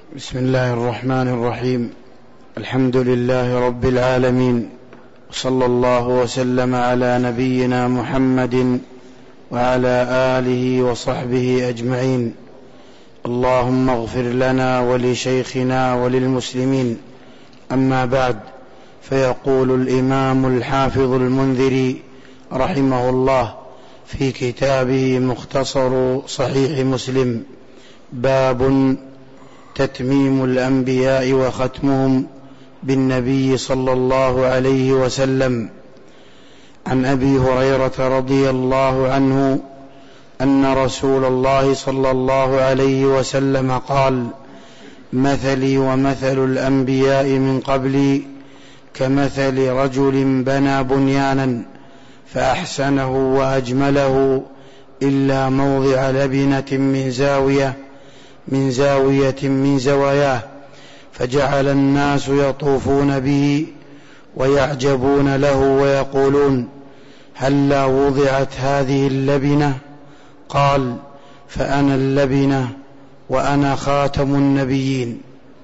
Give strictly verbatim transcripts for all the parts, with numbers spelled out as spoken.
بسم الله الرحمن الرحيم. الحمد لله رب العالمين، صلى الله وسلم على نبينا محمد وعلى آله وصحبه أجمعين. اللهم اغفر لنا ولشيخنا وللمسلمين. أما بعد، فيقول الإمام الحافظ المنذري رحمه الله في كتابه مختصر صحيح مسلم: باب تتميم الأنبياء وختمهم بالنبي صلى الله عليه وسلم. عن أبي هريرة رضي الله عنه أن رسول الله صلى الله عليه وسلم قال: مثلي ومثل الأنبياء من قبلي كمثل رجل بنى بنيانا فأحسنه وأجمله إلا موضع لبنة من زاوية من زاوية من زواياه، فجعل الناس يطوفون به ويعجبون له ويقولون: هلا وضعت هذه اللبنة؟ قال: فأنا اللبنة وأنا خاتم النبيين.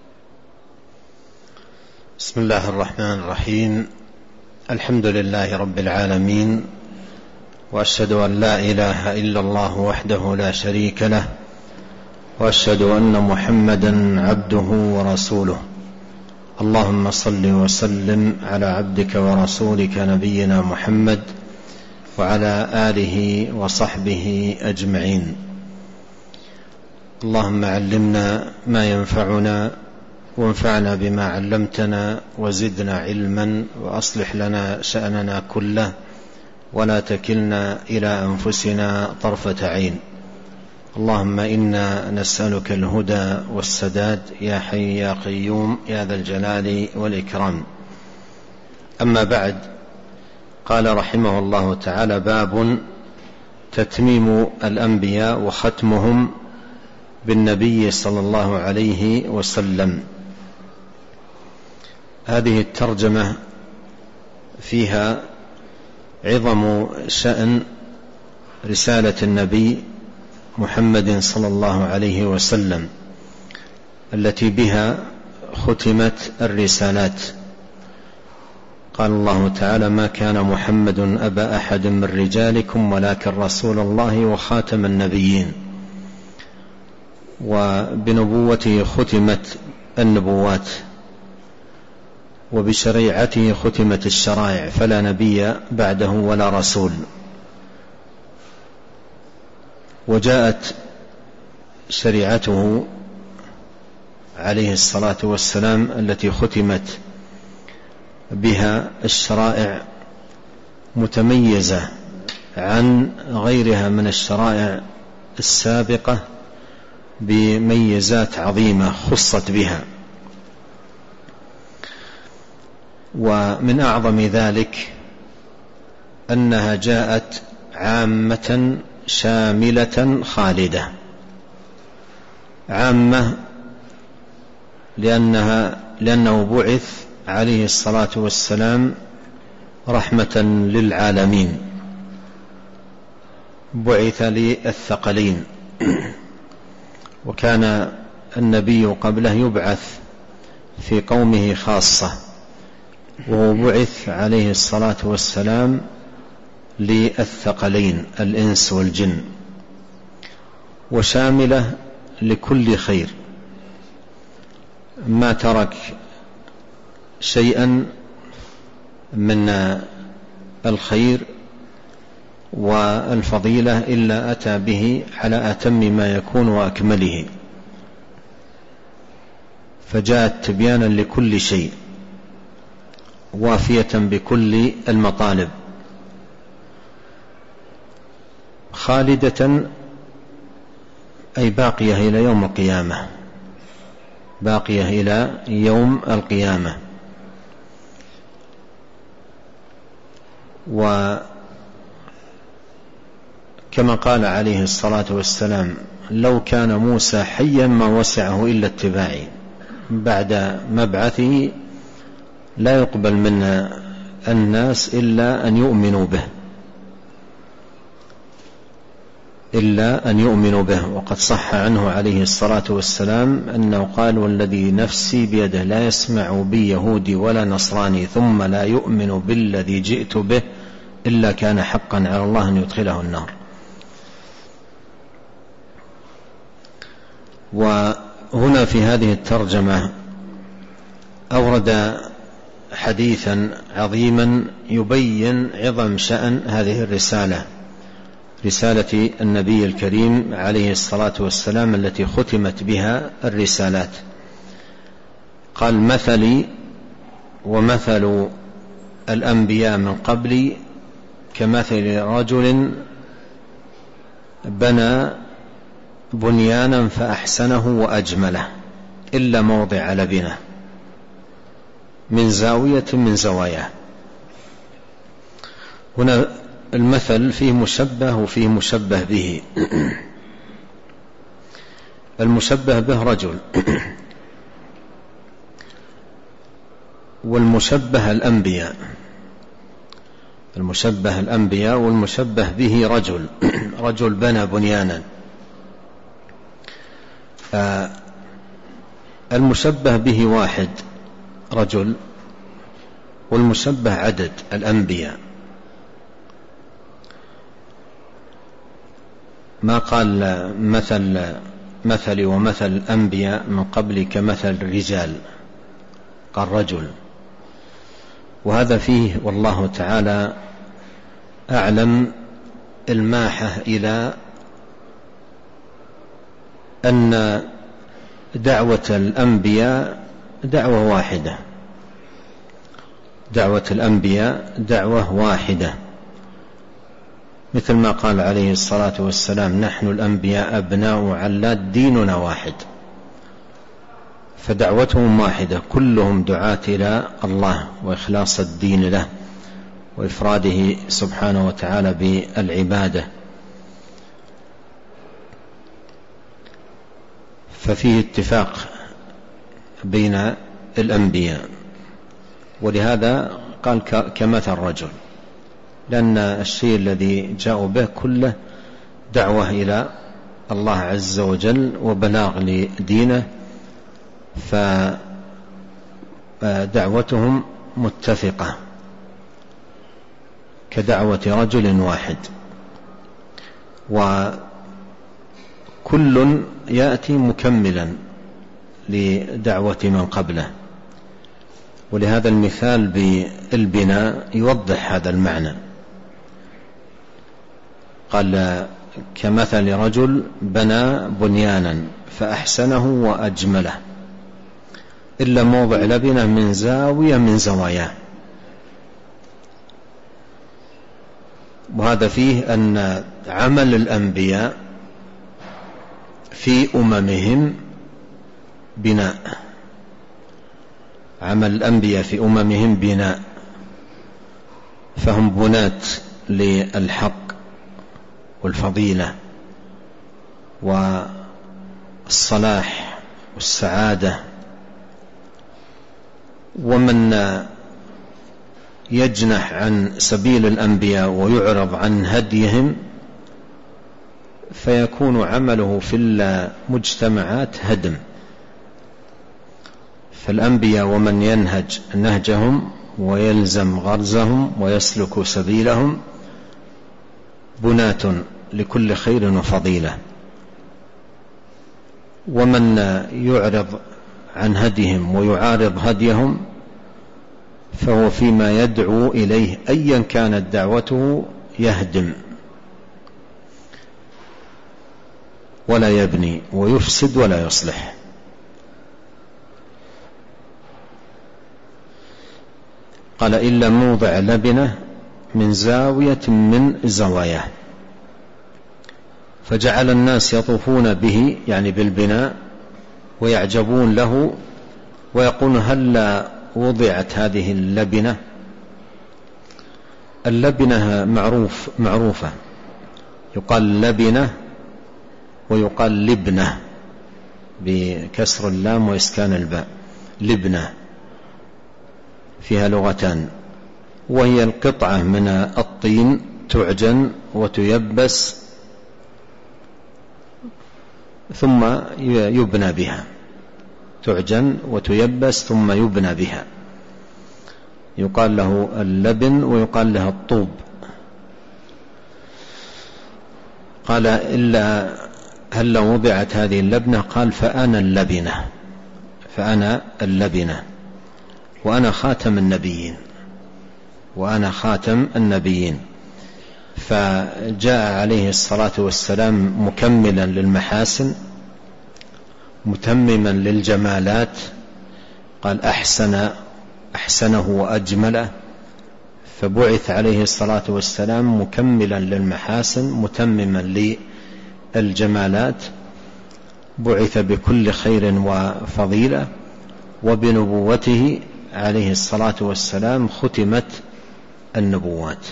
بسم الله الرحمن الرحيم. الحمد لله رب العالمين، وأشهد أن لا إله إلا الله وحده لا شريك له، وأشهد أن محمدا عبده ورسوله. اللهم صل وسلم على عبدك ورسولك نبينا محمد وعلى آله وصحبه أجمعين. اللهم علمنا ما ينفعنا وانفعنا بما علمتنا وزدنا علما، وأصلح لنا شأننا كله ولا تكلنا إلى أنفسنا طرفة عين. اللهم إنا نسألك الهدى والسداد يا حي يا قيوم يا ذا الجلال والإكرام. أما بعد، قال رحمه الله تعالى: باب تتميم الأنبياء وختمهم بالنبي صلى الله عليه وسلم. هذه الترجمة فيها عظم شأن رسالة النبي محمد صلى الله عليه وسلم، التي بها ختمت الرسالات. قال الله تعالى: ما كان محمد أبا أحد من رجالكم ولكن رسول الله وخاتم النبيين. وبنبوته ختمت النبوات، وبشريعته ختمت الشرائع، فلا نبي بعده ولا رسول. وجاءت شريعته عليه الصلاة والسلام التي ختمت بها الشرائع متميزة عن غيرها من الشرائع السابقة بميزات عظيمة خصت بها. ومن أعظم ذلك أنها جاءت عامة شاملة خالدة. عامة لأنها لأنه بعث عليه الصلاة والسلام رحمة للعالمين، بعث للثقلين. وكان النبي قبله يبعث في قومه خاصة، وهو بعث عليه الصلاة والسلام للثقلين الإنس والجن، وشاملة لكل خير، ما ترك شيئا من الخير والفضيلة إلا أتى به على أتم ما يكون وأكمله. فجاءت تبيانا لكل شيء، وافية بكل المطالب، خالدة أي باقية إلى يوم القيامة، باقية إلى يوم القيامة. وكما قال عليه الصلاة والسلام: لو كان موسى حيا ما وسعه إلا اتباعي. بعد مبعثه لا يقبل من الناس إلا أن يؤمنوا به. إلا أن يؤمنوا به. وقد صح عنه عليه الصلاة والسلام أنه قال: والذي نفسي بيده لا يسمع بي يهودي ولا نصراني ثم لا يؤمن بالذي جئت به إلا كان حقا على الله أن يدخله النار. وهنا في هذه الترجمة أورد حديثا عظيما يبين عظم شأن هذه الرسالة، رسالة النبي الكريم عليه الصلاة والسلام التي ختمت بها الرسالات. قال: مثلي ومثل الأنبياء من قبلي كمثل رجل بنى بنيانا فأحسنه وأجمله إلا موضع لبنه من زاوية من زواياه. هنا المثل فيه مشبه وفيه مشبه به. المشبه به رجل، والمشبه الأنبياء، المشبه الأنبياء والمشبه به رجل. رجل بنى بنيانا. المشبه به واحد رجل، والمشبه عدد الأنبياء. ما قال مثل مثلي ومثل الأنبياء من قبل كمثل الرجال، قال رجل. وهذا فيه والله تعالى أعلم الماحة إلى أن دعوة الأنبياء دعوة واحدة، دعوة الأنبياء دعوة واحدة، مثل ما قال عليه الصلاة والسلام: نحن الأنبياء أبناء علات ديننا واحد. فدعوتهم واحدة، كلهم دعاة إلى الله وإخلاص الدين له وإفراده سبحانه وتعالى بالعبادة. ففيه اتفاق بين الأنبياء، ولهذا قال كمثل رجل، لأن الشيء الذي جاءوا به كله دعوة إلى الله عز وجل وبلاغ لدينه، فدعوتهم متفقة كدعوة رجل واحد، وكل يأتي مكملا لدعوة من قبله. ولهذا المثال بالبناء يوضح هذا المعنى. قال: كمثل رجل بنى بنيانا فأحسنه وأجمله إلا موضع لبنه من زاوية من زواياه. وهذا فيه أن عمل الأنبياء في أممهم بناء، عمل الأنبياء في أممهم بناء، فهم بناة للحق والفضيلة والصلاح والسعادة. ومن يجنح عن سبيل الأنبياء ويعرض عن هديهم فيكون عمله في المجتمعات هدم. فالأنبياء ومن ينهج نهجهم ويلزم غرزهم ويسلك سبيلهم بناة لكل خير وفضيلة. ومن يعرض عن هديهم ويعارض هديهم فهو فيما يدعو إليه أيا كانت دعوته يهدم ولا يبني، ويفسد ولا يصلح. قال: إلا موضع لبنه من زاوية من زواياه. فجعل الناس يطوفون به، يعني بالبناء، ويعجبون له ويقولون: هل وضعت هذه اللبنة؟ اللبنة معروف معروفة، يقال لبنة ويقال لبنة بكسر اللام وإسكان الباء. لبنة فيها لغتان، وهي القطعة من الطين تعجن وتيبس ثم يبنى بها، تعجن وتيبس ثم يبنى بها، يقال له اللبن ويقال له الطوب. قال إلا هل لو وضعت هذه اللبنة؟ قال فأنا اللبنة، فأنا اللبنة وأنا خاتم النبيين، وأنا خاتم النبيين. فجاء عليه الصلاة والسلام مكملا للمحاسن، متمما للجمالات، قال أحسن أحسنه وأجمله، فبعث عليه الصلاة والسلام مكملا للمحاسن متمما للجمالات، بعث بكل خير وفضيلة، وبنبوته عليه الصلاة والسلام ختمت النبوات.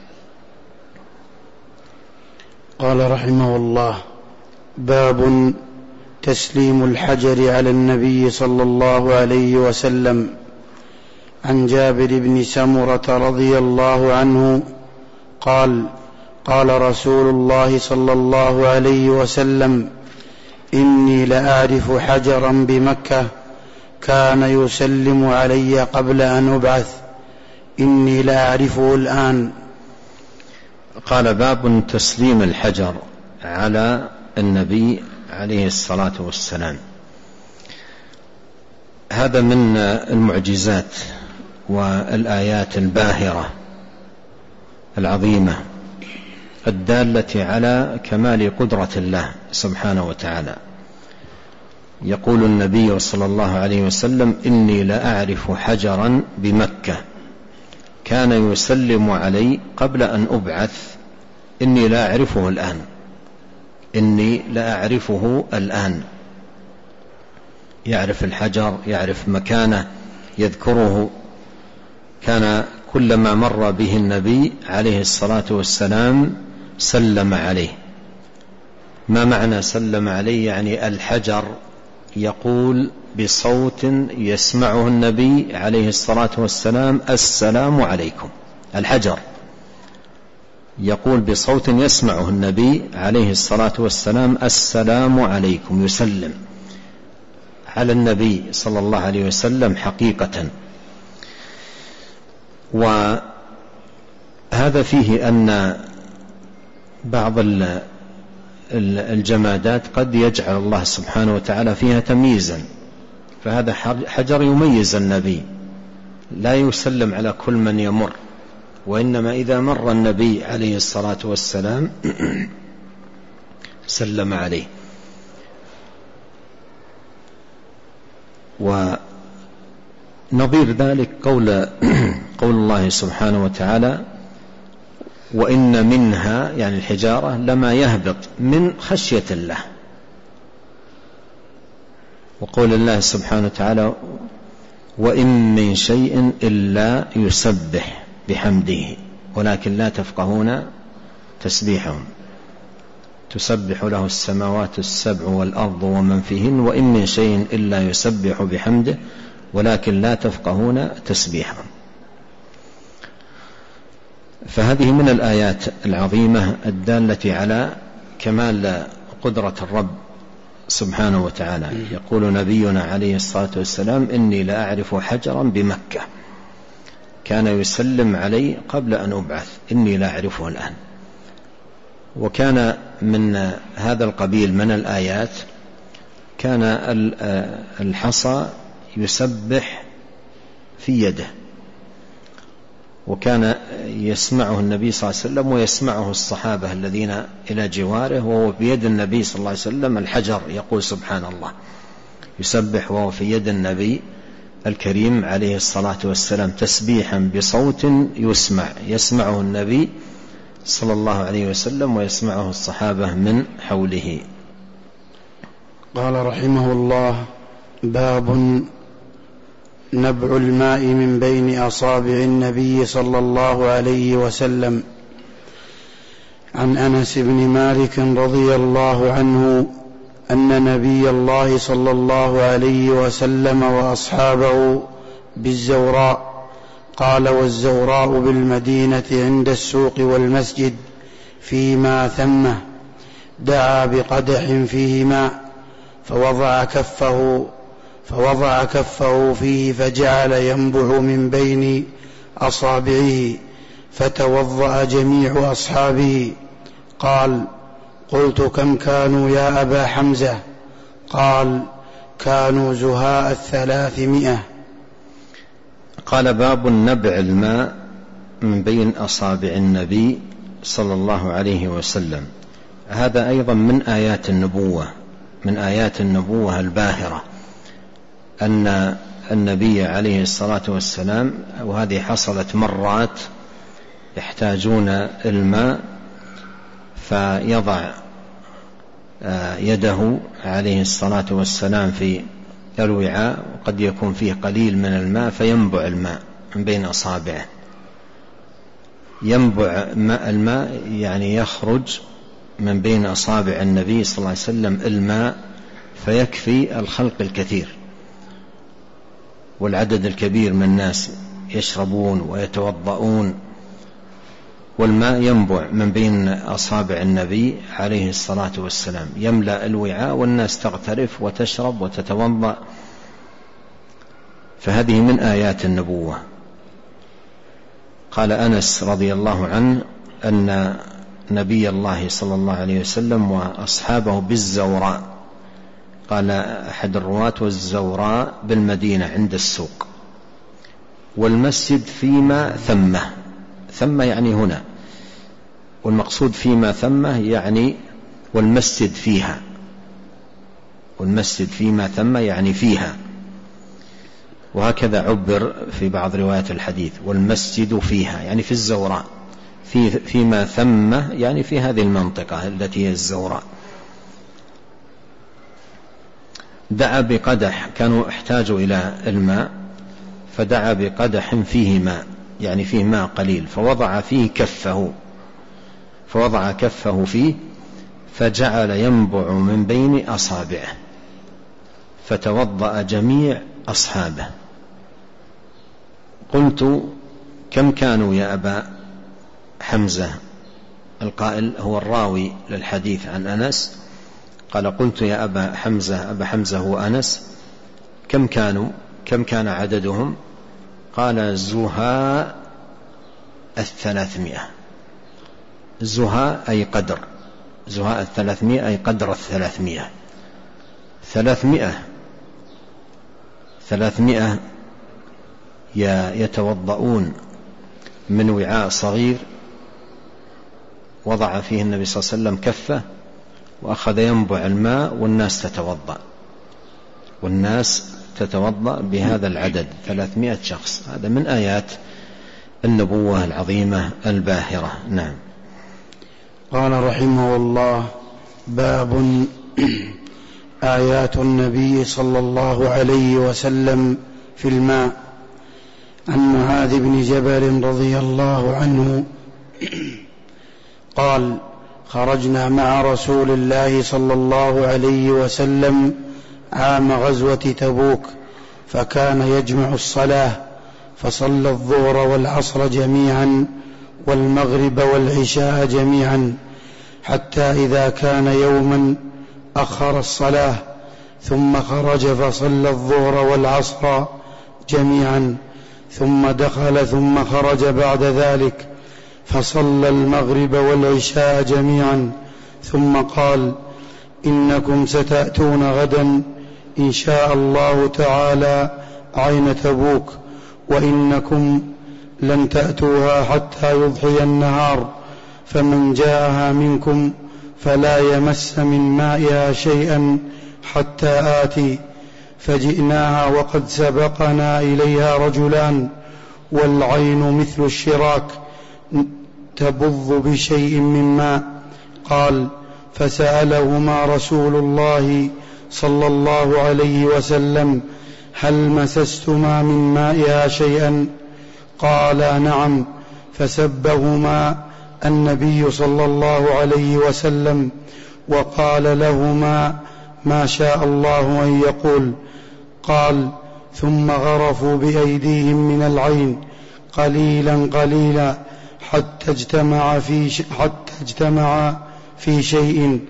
قال رحمه الله: باب تسليم الحجر على النبي صلى الله عليه وسلم. عن جابر بن سمرة رضي الله عنه قال: قال رسول الله صلى الله عليه وسلم: إني لأعرف حجرا بمكة كان يسلم علي قبل أن أبعث، إني لأعرفه الآن. قال: باب تسليم الحجر على النبي عليه الصلاة والسلام. هذا من المعجزات والآيات الباهرة العظيمة الدالة على كمال قدرة الله سبحانه وتعالى. يقول النبي صلى الله عليه وسلم: إني لأعرف حجرا بمكة كان يسلم علي قبل أن أبعث، إني لا أعرفه الآن، إني لا أعرفه الآن. يعرف الحجر، يعرف مكانه، يذكره. كان كلما مر به النبي عليه الصلاة والسلام سلم عليه. ما معنى سلم عليه؟ يعني الحجر يقول بصوت يسمعه النبي عليه الصلاة والسلام: السلام عليكم. الحجر يقول بصوت يسمعه النبي عليه الصلاة والسلام: السلام عليكم، يسلم على النبي صلى الله عليه وسلم حقيقة. وهذا فيه أن بعض الجمادات قد يجعل الله سبحانه وتعالى فيها تمييزا، فهذا حجر يميز النبي، لا يسلم على كل من يمر، وإنما إذا مر النبي عليه الصلاة والسلام سلم عليه. ونظير ذلك قول قول الله سبحانه وتعالى: وإن منها، يعني الحجارة، لما يهبط من خشية الله. وقول الله سبحانه وتعالى: وإن من شيء إلا يسبح بحمده ولكن لا تفقهون تسبيحهم. تسبح له السماوات السبع والأرض ومن فيهن وإن من شيء إلا يسبح بحمده ولكن لا تفقهون تسبيحهم. فهذه من الآيات العظيمة الدالة على كمال قدرة الرب سبحانه وتعالى. يقول نبينا عليه الصلاة والسلام: إني لأعرف حجرا بمكة كان يسلم علي قبل أن أبعث، إني لأعرفه الآن. وكان من هذا القبيل من الآيات كان الحصى يسبح في يده، وكان يسمعه النبي صلى الله عليه وسلم ويسمعه الصحابة الذين إلى جواره، وهو بيد النبي صلى الله عليه وسلم الحجر يقول سبحان الله، يسبح وهو في يد النبي الكريم عليه الصلاة والسلام تسبيحا بصوت يسمع يسمعه النبي صلى الله عليه وسلم ويسمعه الصحابة من حوله. قال رحمه الله: باب نبع الماء من بين أصابع النبي صلى الله عليه وسلم. عن أنس بن مالك رضي الله عنه أن نبي الله صلى الله عليه وسلم وأصحابه بالزوراء، قال: والزوراء بالمدينة عند السوق والمسجد فيما ثمه، دعا بقدح فيه ماء فوضع كفه فوضع كفه فيه فجعل ينبع من بين أصابعه، فتوضأ جميع أصحابه. قال: قلت: كم كانوا يا أبا حمزة؟ قال: كانوا زهاء الثلاثمائة. قال: باب نبع الماء من بين أصابع النبي صلى الله عليه وسلم. هذا أيضا من آيات النبوة من آيات النبوة الباهرة، أن النبي عليه الصلاة والسلام، وهذه حصلت مرات، يحتاجون الماء فيضع يده عليه الصلاة والسلام في الوعاء، وقد يكون فيه قليل من الماء فينبع الماء من بين أصابعه. ينبع الماء يعني يخرج من بين أصابع النبي صلى الله عليه وسلم الماء، فيكفي الخلق الكثير والعدد الكبير من الناس يشربون ويتوضؤون، والماء ينبع من بين أصابع النبي عليه الصلاة والسلام، يملأ الوعاء والناس تغترف وتشرب وتتوضأ. فهذه من آيات النبوة. قال أنس رضي الله عنه أن نبي الله صلى الله عليه وسلم وأصحابه بالزوراء، قال أحد الرواة: والزوراء بالمدينة عند السوق، والمسجد فيما ثمه. ثم يعني هنا، والمقصود فيما ثمه يعني والمسجد فيها، والمسجد فيما ثمه يعني فيها، وهكذا عبر في بعض روايات الحديث: والمسجد فيها يعني في الزوراء، في فيما ثمه يعني في هذه المنطقة التي هي الزوراء. دعا بقدح، كانوا احتاجوا إلى الماء فدعا بقدح فيه ماء يعني فيه ماء قليل، فوضع فيه كفه فوضع كفه فيه فجعل ينبع من بين أصابعه، فتوضأ جميع أصحابه. قلت: كم كانوا يا أبا حمزة؟ القائل هو الراوي للحديث عن أنس. قال: قلت يا أبا حمزة، أبا حمزة هو أنس، كم كانوا؟ كم كان عددهم؟ قال: زهاء الثلاثمائة. زهاء أي قدر، زهاء الثلاثمائة أي قدر الثلاثمائة. ثلاثمائة ثلاثمائة يتوضؤون من وعاء صغير وضع فيه النبي صلى الله عليه وسلم كفه، وأخذ ينبع الماء والناس تتوضأ والناس تتوضأ بهذا العدد، ثلاثمائة شخص. هذا من آيات النبوة العظيمة الباهرة. نعم. قال رحمه الله: باب آيات النبي صلى الله عليه وسلم في الماء. عن معاذ بن جبل رضي الله عنه قال: خرجنا مع رسول الله صلى الله عليه وسلم عام غزوة تبوك، فكان يجمع الصلاة، فصلى الظهر والعصر جميعا والمغرب والعشاء جميعا، حتى إذا كان يوما أخر الصلاة، ثم خرج فصلى الظهر والعصر جميعا، ثم دخل ثم خرج بعد ذلك فصلى المغرب والعشاء جميعا، ثم قال: إنكم ستأتون غدا إن شاء الله تعالى عين تبوك، وإنكم لن تأتوها حتى يضحي النهار، فمن جاءها منكم فلا يمس من مائها شيئا حتى آتي. فجئناها وقد سبقنا إليها رجلان، والعين مثل الشراك تبض بشيء من ماء. قال: فسألهما رسول الله صلى الله عليه وسلم: هل مسستما من مائها شيئا؟ قالا: نعم. فسبهما النبي صلى الله عليه وسلم وقال لهما ما شاء الله أن يقول. قال: ثم غرفوا بأيديهم من العين قليلا قليلا حتى اجتمع في, حتى اجتمع في شيء.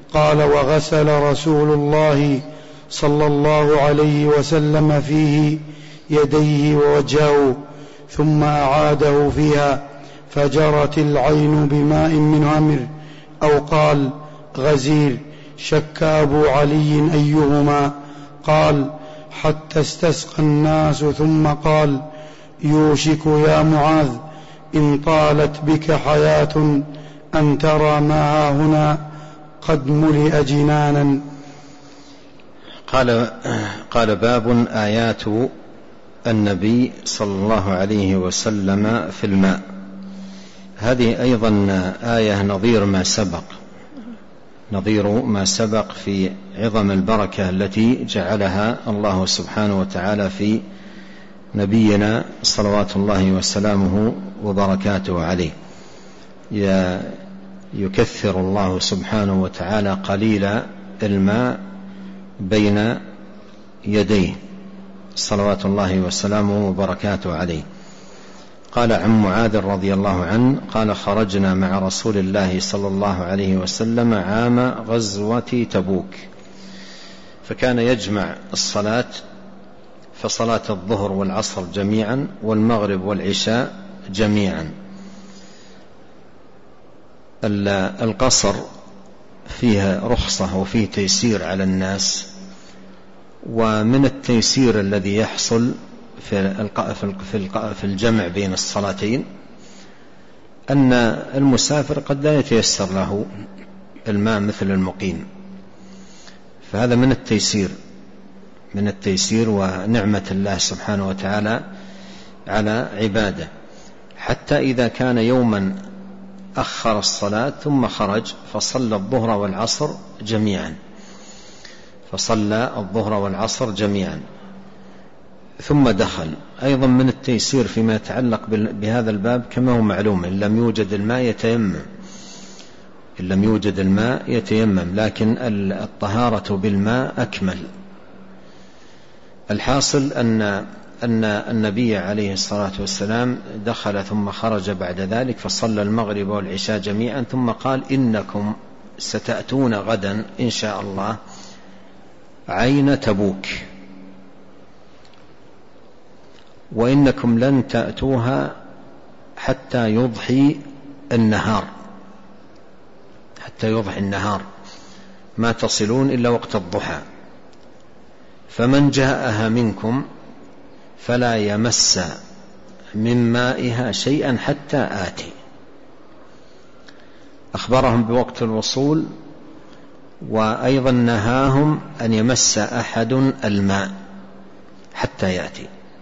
قال: وغسل رسول الله صلى الله عليه وسلم فيه يديه ووجهه ثم أعاده فيها فجرت العين بماء من همر، أو قال غزير. شك أبو علي أيهما. قال: حتى استسقى الناس ثم قال: يوشك يا معاذ إن طالت بك حياة أن ترى ما هنا قد ملئ جنانا. قال, قال: باب آيات النبي صلى الله عليه وسلم في الماء. هذه أيضا آية نظير ما سبق نظير ما سبق في عظم البركة التي جعلها الله سبحانه وتعالى في نبينا صلوات الله وسلامه وبركاته عليه. يكثر الله سبحانه وتعالى قليل الماء بين يديه صلوات الله وسلامه وبركاته عليه. قال عن معاذ رضي الله عنه قال: خرجنا مع رسول الله صلى الله عليه وسلم عام غزوة تبوك، فكان يجمع الصلاة، فصلاة الظهر والعصر جميعا والمغرب والعشاء جميعا. القصر فيها رخصة وفيه تيسير على الناس، ومن التيسير الذي يحصل في الجمع بين الصلاتين أن المسافر قد لا يتيسر له الماء مثل المقيم، فهذا من التيسير من التيسير ونعمة الله سبحانه وتعالى على عباده. حتى إذا كان يوما أخر الصلاة ثم خرج فصلى الظهر والعصر جميعا فصلى الظهر والعصر جميعا ثم دخل. أيضا من التيسير فيما يتعلق بهذا الباب كما هو معلوم: إن لم يوجد الماء يتيمم إن لم يوجد الماء يتيمم لكن الطهارة بالماء أكمل. الحاصل أن أن النبي عليه الصلاة والسلام دخل ثم خرج بعد ذلك فصلى المغرب والعشاء جميعا، ثم قال: إنكم ستأتون غدا إن شاء الله عين تبوك، وإنكم لن تأتوها حتى يضحي النهار حتى يضحي النهار ما تصلون إلا وقت الضحى، فمن جاءها منكم فلا يمس من مائها شيئا حتى آتي. أخبرهم بوقت الوصول، وأيضا نهاهم أن يمس أحد الماء حتى يأتي.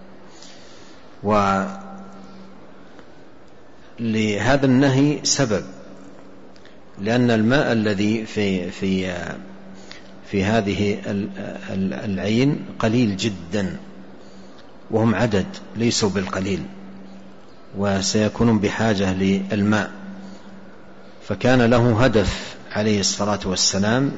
ولهذا النهي سبب، لأن الماء الذي في في في هذه العين قليل جدا، وهم عدد ليسوا بالقليل، وسيكونون بحاجة للماء. فكان له هدف عليه الصلاة والسلام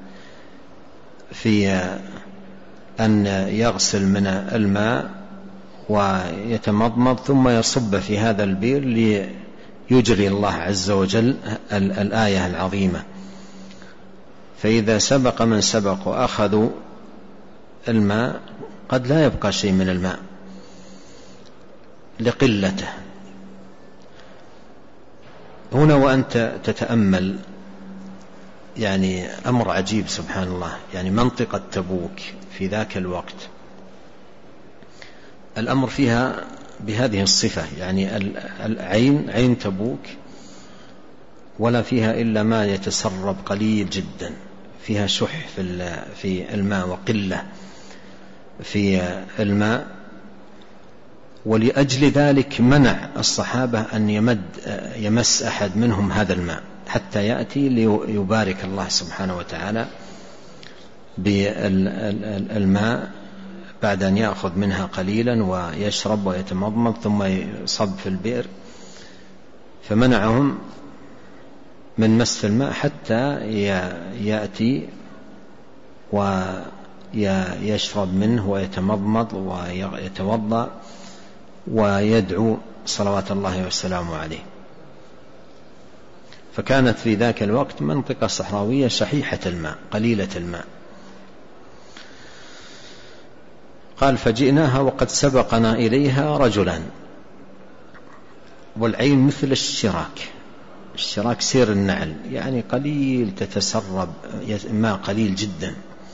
في أن يغسل من الماء ويتمضمض ثم يصب في هذا البئر ليجري الله عز وجل الآية العظيمة. فإذا سبق من سبق وأخذوا الماء قد لا يبقى شيء من الماء لقلته. هنا وأنت تتأمل يعني أمر عجيب سبحان الله، يعني منطقة تبوك في ذاك الوقت الأمر فيها بهذه الصفة، يعني العين عين تبوك ولا فيها إلا ما يتسرب قليل جدا، فيها شح في الماء وقلة في الماء. ولأجل ذلك منع الصحابة أن يمد يمس أحد منهم هذا الماء حتى يأتي ليبارك الله سبحانه وتعالى بالماء بعد أن يأخذ منها قليلا ويشرب ويتمضمض ثم يصب في البئر. فمنعهم من مس الماء حتى يأتي ويشرب منه ويتمضمض ويتوضأ ويدعو صلوات الله وسلامه عليه. فكانت في ذاك الوقت منطقة صحراوية شحيحة الماء قليلة الماء. قال فجئناها وقد سبقنا إليها رجلان، والعين مثل الشراك، الشراك سير النعل، يعني قليل تتسرب ماء قليل جدا،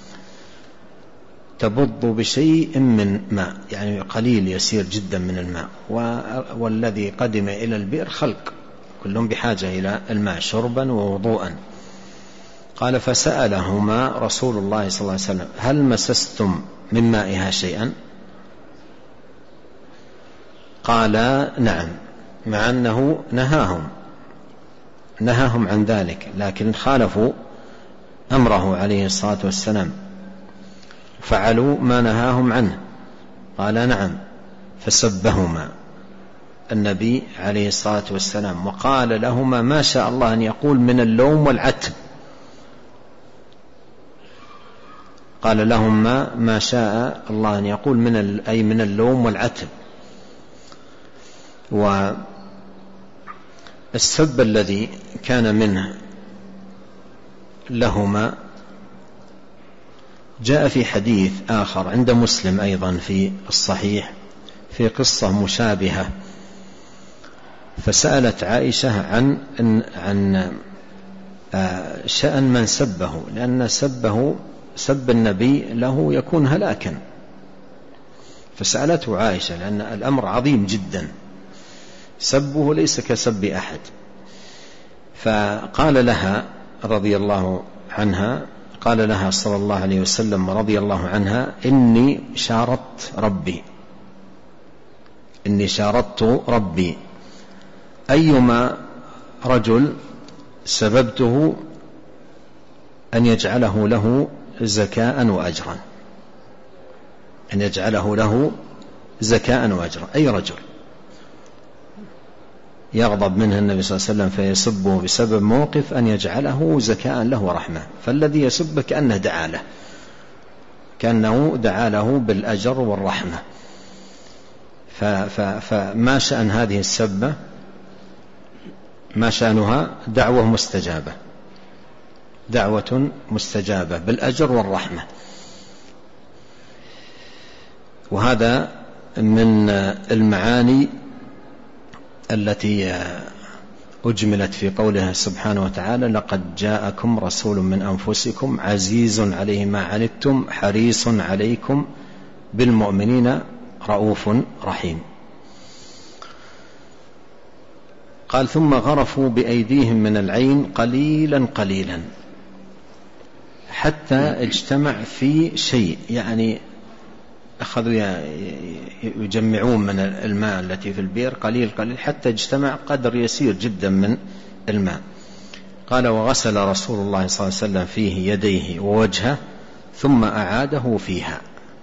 تبض بشيء من ماء، يعني قليل يسير جدا من الماء. والذي قدم إلى البئر خلق كلهم بحاجة إلى الماء شربا ووضوءا. قال فسألهما رسول الله صلى الله عليه وسلم هل مسستم من مائها شيئا؟ قال نعم، مع أنه نهاهم نهاهم عن ذلك، لكن خالفوا أمره عليه الصلاة والسلام، فعلوا ما نهاهم عنه. قال نعم، فسبهما النبي عليه الصلاة والسلام وقال لهما ما شاء الله أن يقول من اللوم والعتب. قال لهما ما شاء الله أن يقول من أي من اللوم والعتب. والسب الذي كان منه لهما جاء في حديث آخر عند مسلم أيضا في الصحيح في قصة مشابهة، فسألت عائشة عن عن شأن من سبه، لأن سبه سب النبي له يكون هلاكا، فسألته عائشة لأن الأمر عظيم جدا، سبه ليس كسب أحد. فقال لها رضي الله عنها قال لها صلى الله عليه وسلم رضي الله عنها إني شاردت ربي إني شاردت ربي أيما رجل سببته أن يجعله له زكاء وأجرا أن يجعله له زكاء وأجرا أي رجل يغضب منه النبي صلى الله عليه وسلم فيسبه بسبب موقف أن يجعله زكاء له ورحمة، فالذي يسبه كأنه دعا له كأنه دعا له بالأجر والرحمة. فما شأن هذه السبة؟ ما شأنها؟ دعوة مستجابة دعوة مستجابة بالأجر والرحمة. وهذا من المعاني التي أجملت في قوله سبحانه وتعالى لقد جاءكم رسول من أنفسكم عزيز عليه ما عنتم حريص عليكم بالمؤمنين رؤوف رحيم. قال ثم غرفوا بأيديهم من العين قليلا قليلا حتى اجتمع في شيء، يعني أخذوا يجمعون من الماء التي في البئر قليل قليل حتى اجتمع قدر يسير جدا من الماء. قال وغسل رسول الله صلى الله عليه وسلم فيه يديه ووجهه ثم أعاده فيها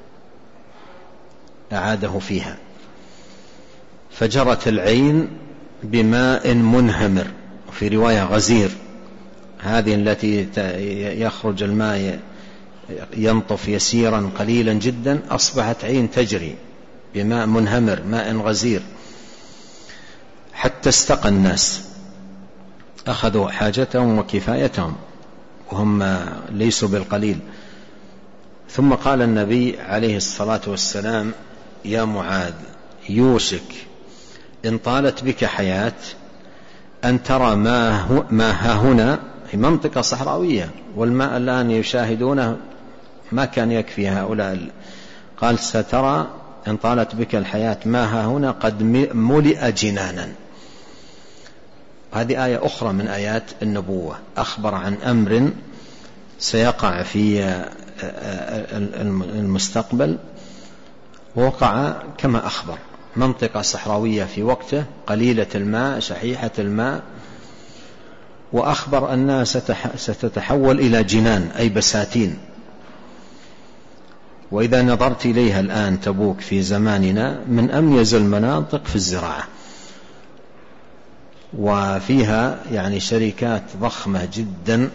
أعاده فيها فجرت العين بماء منهمر، في رواية غزير، هذه التي يخرج الماء ينطف يسيرا قليلا جدا أصبحت عين تجري بماء منهمر ماء غزير حتى استقى الناس، أخذوا حاجتهم وكفايتهم وهم ليسوا بالقليل. ثم قال النبي عليه الصلاة والسلام يا معاذ يوشك إن طالت بك حياة أن ترى ما, هو ما ها هنا في منطقة صحراوية والماء الآن يشاهدونه ما كان يكفي هؤلاء. قال سترى إن طالت بك الحياة ما ها هنا قد ملئ جنانا. هذه آية أخرى من آيات النبوة، أخبر عن أمر سيقع في المستقبل ووقع كما أخبر، منطقة صحراوية في وقته قليلة الماء شحيحة الماء، وأخبر أنها ستتحول إلى جنان أي بساتين. وإذا نظرت إليها الآن تبوك في زماننا من أميز المناطق في الزراعة، وفيها يعني شركات ضخمة جدا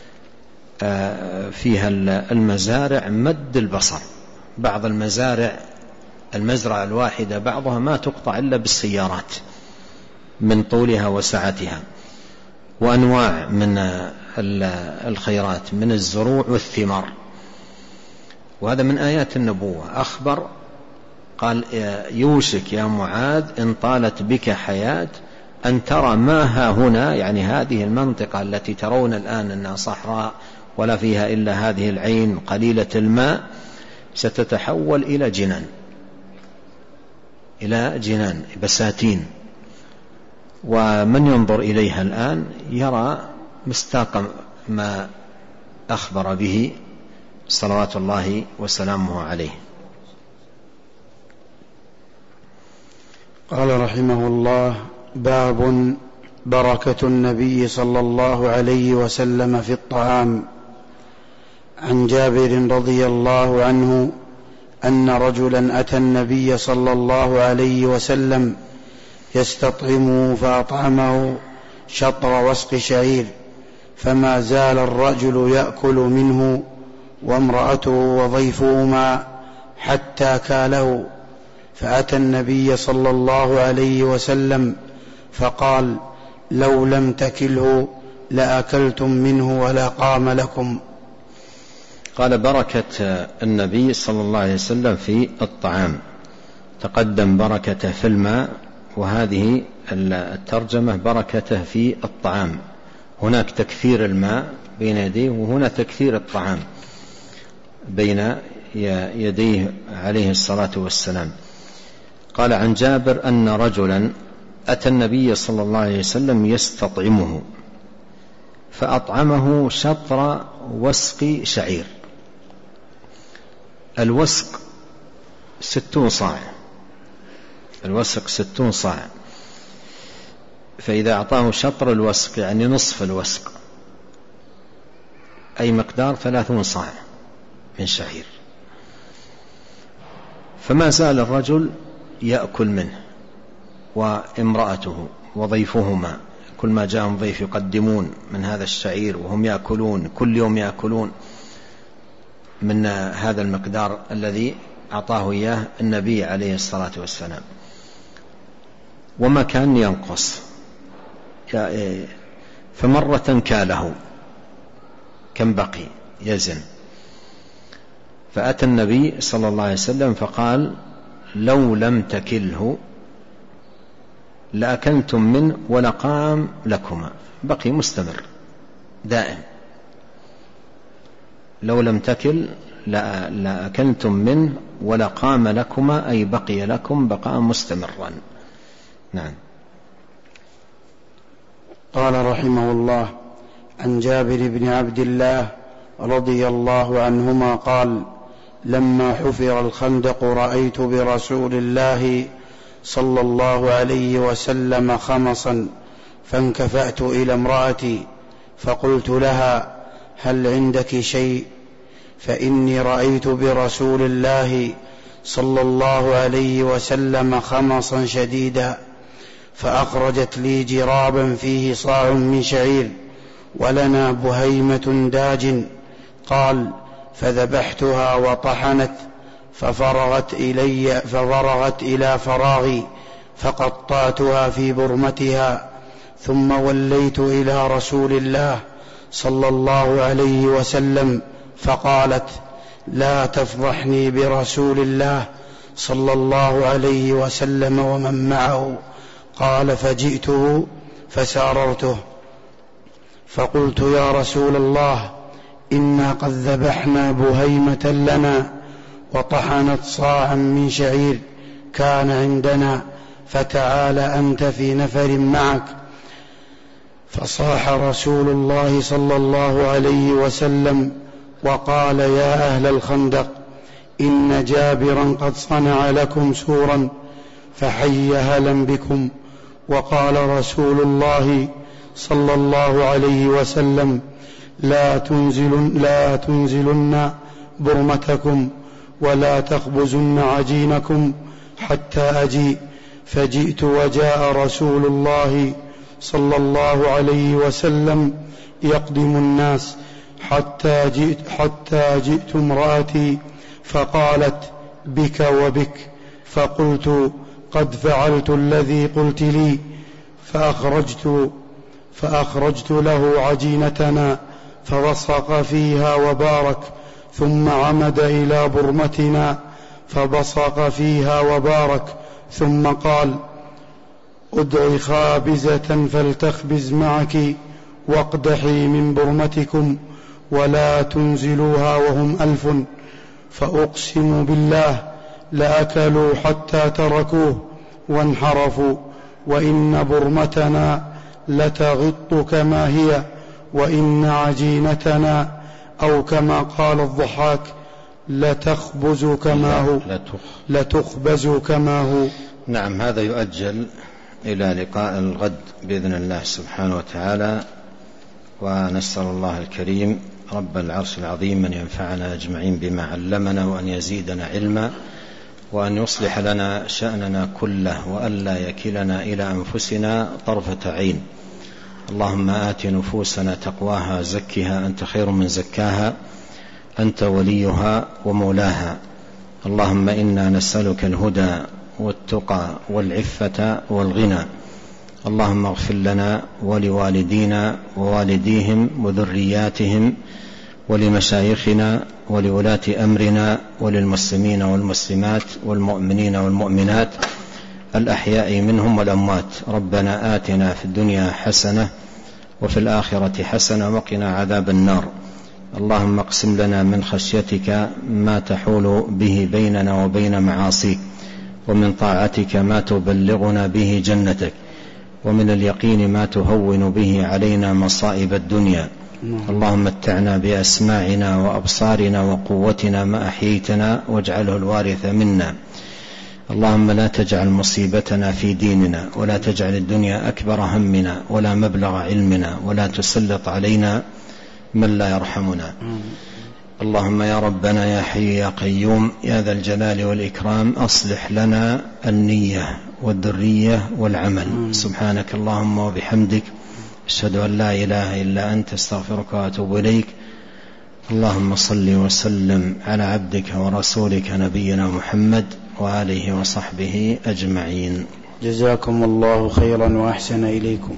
فيها المزارع مد البصر، بعض المزارع المزرعة الواحدة بعضها ما تقطع إلا بالسيارات من طولها وسعتها، وأنواع من الخيرات من الزروع والثمار، وهذا من آيات النبوة. أخبر قال يوشك يا معاذ إن طالت بك حياة أن ترى ما ها هنا، يعني هذه المنطقة التي ترون الآن أنها صحراء ولا فيها إلا هذه العين قليلة الماء، ستتحول إلى جنان، إلى جنان بساتين، ومن ينظر إليها الآن يرى مستاق ما أخبر به صلوات الله وسلامه عليه. قال رحمه الله: باب بركة النبي صلى الله عليه وسلم في الطعام. عن جابر رضي الله عنه أن رجلا أتى النبي صلى الله عليه وسلم يستطعمه فأطعمه شطر وسق شعير، فما زال الرجل يأكل منه وامرأته وضيفهما حتى كاله، فأتى النبي صلى الله عليه وسلم فقال: لو لم تكله لأكلتم منه ولا قام لكم. قال: بركة النبي صلى الله عليه وسلم في الطعام. تقدم بركته في الماء، وهذه الترجمة بركته في الطعام. هناك تكثير الماء بين يديه، وهنا تكثير الطعام بين يديه عليه الصلاة والسلام. قال: عن جابر أن رجلا أتى النبي صلى الله عليه وسلم يستطعمه فأطعمه شطر وسق شعير. الوسق ستون صاع، الوسق ستون صاع، فإذا أعطاه شطر الوسق يعني نصف الوسق، أي مقدار ثلاثون صاع من شعير. فما زال الرجل يأكل منه وامرأته وضيفهما، كل ما جاءهم ضيف يقدمون من هذا الشعير وهم يأكلون، كل يوم يأكلون من هذا المقدار الذي أعطاه إياه النبي عليه الصلاة والسلام، وما كان ينقص. فمرة كاله كم بقي يزن، فأتى النبي صلى الله عليه وسلم فقال: لو لم تكله لأكلتم منه ولقام لكما. بقي مستمر دائم. لو لم تكل لأكلتم منه ولقام لكما، أي بقي لكم بقاء مستمرا. نعم. قال رحمه الله: عن جابر بن عبد الله رضي الله عنهما قال: لما حفر الخندق رأيت برسول الله صلى الله عليه وسلم خمصا، فانكفأت إلى امرأتي فقلت لها: هل عندك شيء؟ فإني رأيت برسول الله صلى الله عليه وسلم خمصا شديدا، فأخرجت لي جرابا فيه صاع من شعير، ولنا بهيمة داج. قال: فذبحتها وطحنت، ففرغت إلي ففرغت إلى فراغي، فقطعتها في برمتها، ثم وليت إلى رسول الله صلى الله عليه وسلم فقالت: لا تفضحني برسول الله صلى الله عليه وسلم ومن معه. قال: فجئته فساررته فقلت: يا رسول الله، إنا قد ذبحنا بهيمة لنا وطحنت صاعا من شعير كان عندنا، فتعال أنت في نفر معك. فصاح رسول الله صلى الله عليه وسلم وقال: يا أهل الخندق، إن جابرا قد صنع لكم سورا، فحي هلا بكم. وقال رسول الله صلى الله عليه وسلم: لا تنزلن, لا تنزلن برمتكم ولا تخبزن عجينكم حتى أجيء. فجئت وجاء رسول الله صلى الله عليه وسلم يقدم الناس، حتى جئت, حتى جئت امرأتي فقالت: بك وبك. فقلت: قد فعلت الذي قلت لي. فأخرجت فأخرجت له عجينتنا فبصق فيها وبارك، ثم عمد إلى برمتنا فبصق فيها وبارك، ثم قال: ادع خابزة فلتخبز معك واقدحي من برمتكم ولا تنزلوها وهم ألف، فأقسم بالله لأكلوا حتى تركوه وانحرفوا، وإن برمتنا لتغط كما هي، وإن عجينتنا أو كما قال الضحاك لتخبز كما هو لتخبز كما هو. نعم، هذا يؤجل إلى لقاء الغد بإذن الله سبحانه وتعالى، ونسأل الله الكريم رب العرش العظيم أن ينفعنا أجمعين بما علمنا، وأن يزيدنا علما، وأن يصلح لنا شأننا كله، وأن لا يكلنا إلى أنفسنا طرفة عين. اللهم آت نفوسنا تقواها زكها أنت خير من زكاها أنت وليها ومولاها. اللهم إنا نسألك الهدى والتقى والعفة والغنى. اللهم اغفر لنا ولوالدينا ووالديهم وذرياتهم ولمشايخنا ولولاة أمرنا وللمسلمين والمسلمات والمؤمنين والمؤمنات الأحياء منهم والأموات. ربنا آتنا في الدنيا حسنة وفي الآخرة حسنة وقنا عذاب النار. اللهم اقسم لنا من خشيتك ما تحول به بيننا وبين معاصيك، ومن طاعتك ما تبلغنا به جنتك، ومن اليقين ما تهون به علينا مصائب الدنيا. اللهم متعنا بأسماعنا وأبصارنا وقوتنا ما أحييتنا، واجعله الوارث منا. اللهم لا تجعل مصيبتنا في ديننا، ولا تجعل الدنيا أكبر همنا ولا مبلغ علمنا، ولا تسلط علينا من لا يرحمنا. اللهم يا ربنا يا حي يا قيوم يا ذا الجلال والإكرام، أصلح لنا النية والذرية والعمل. سبحانك اللهم وبحمدك، أشهد أن لا إله إلا أنت، استغفرك وأتوب إليك. اللهم صل وسلم على عبدك ورسولك نبينا محمد وآله وصحبه أجمعين. جزاكم الله خيرا وأحسن إليكم.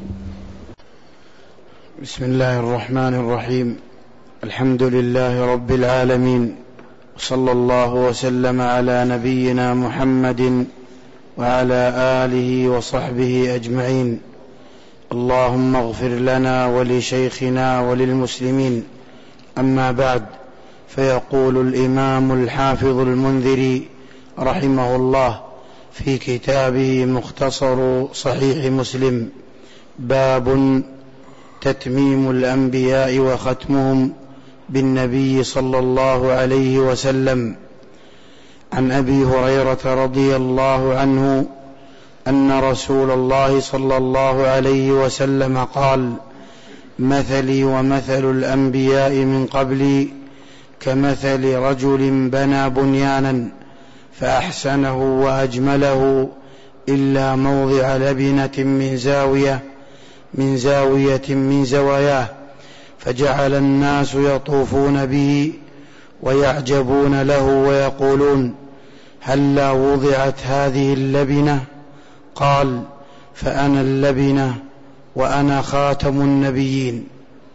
بسم الله الرحمن الرحيم. الحمد لله رب العالمين، وصلى الله وسلم على نبينا محمد وعلى آله وصحبه أجمعين. اللهم اغفر لنا ولشيخنا وللمسلمين. أما بعد، فيقول الإمام الحافظ المنذري رحمه الله في كتابه مختصر صحيح مسلم: باب تتميم الأنبياء وختمهم بالنبي صلى الله عليه وسلم. عن أبي هريرة رضي الله عنه أن رسول الله صلى الله عليه وسلم قال: مثلي ومثل الأنبياء من قبلي كمثل رجل بنى بنيانا فأحسنه وأجمله إلا موضع لبنة من زاوية من زاوية من زواياه، فجعل الناس يطوفون به ويعجبون له ويقولون: هلا وضعت هذه اللبنة؟ قال: فأنا اللبنة وأنا خاتم النبيين.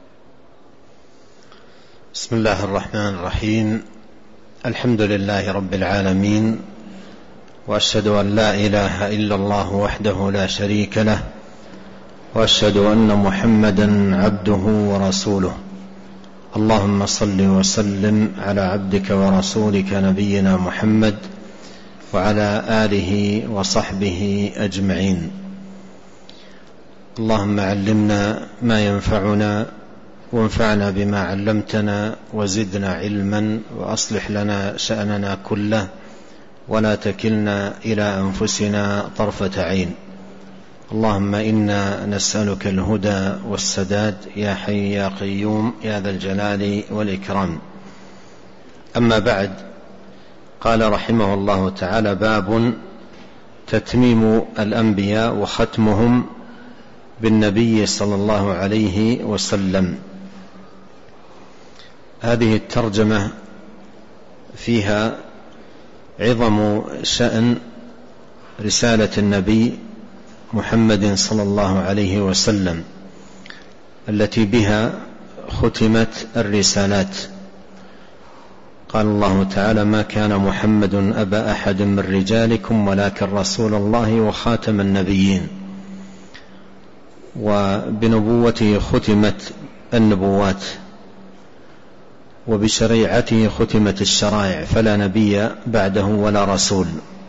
بسم الله الرحمن الرحيم. الحمد لله رب العالمين، وأشهد أن لا إله إلا الله وحده لا شريك له، وأشهد أن محمدا عبده ورسوله. اللهم صل وسلم على عبدك ورسولك نبينا محمد وعلى آله وصحبه أجمعين. اللهم علمنا ما ينفعنا، وانفعنا بما علمتنا، وزدنا علما، وأصلح لنا شأننا كله، ولا تكلنا إلى أنفسنا طرفة عين. اللهم إنا نسألك الهدى والسداد يا حي يا قيوم يا ذا الجلال والإكرام. أما بعد، قال رحمه الله تعالى: باب تتميم الأنبياء وختمهم بالنبي صلى الله عليه وسلم. هذه الترجمة فيها عظم شأن رسالة النبي محمد صلى الله عليه وسلم، التي بها ختمت الرسالات. قال الله تعالى: ما كان محمد أبا أحد من رجالكم ولكن رسول الله وخاتم النبيين. وبنبوته ختمت النبوات، وبشريعته ختمت الشرائع، فلا نبي بعده ولا رسول.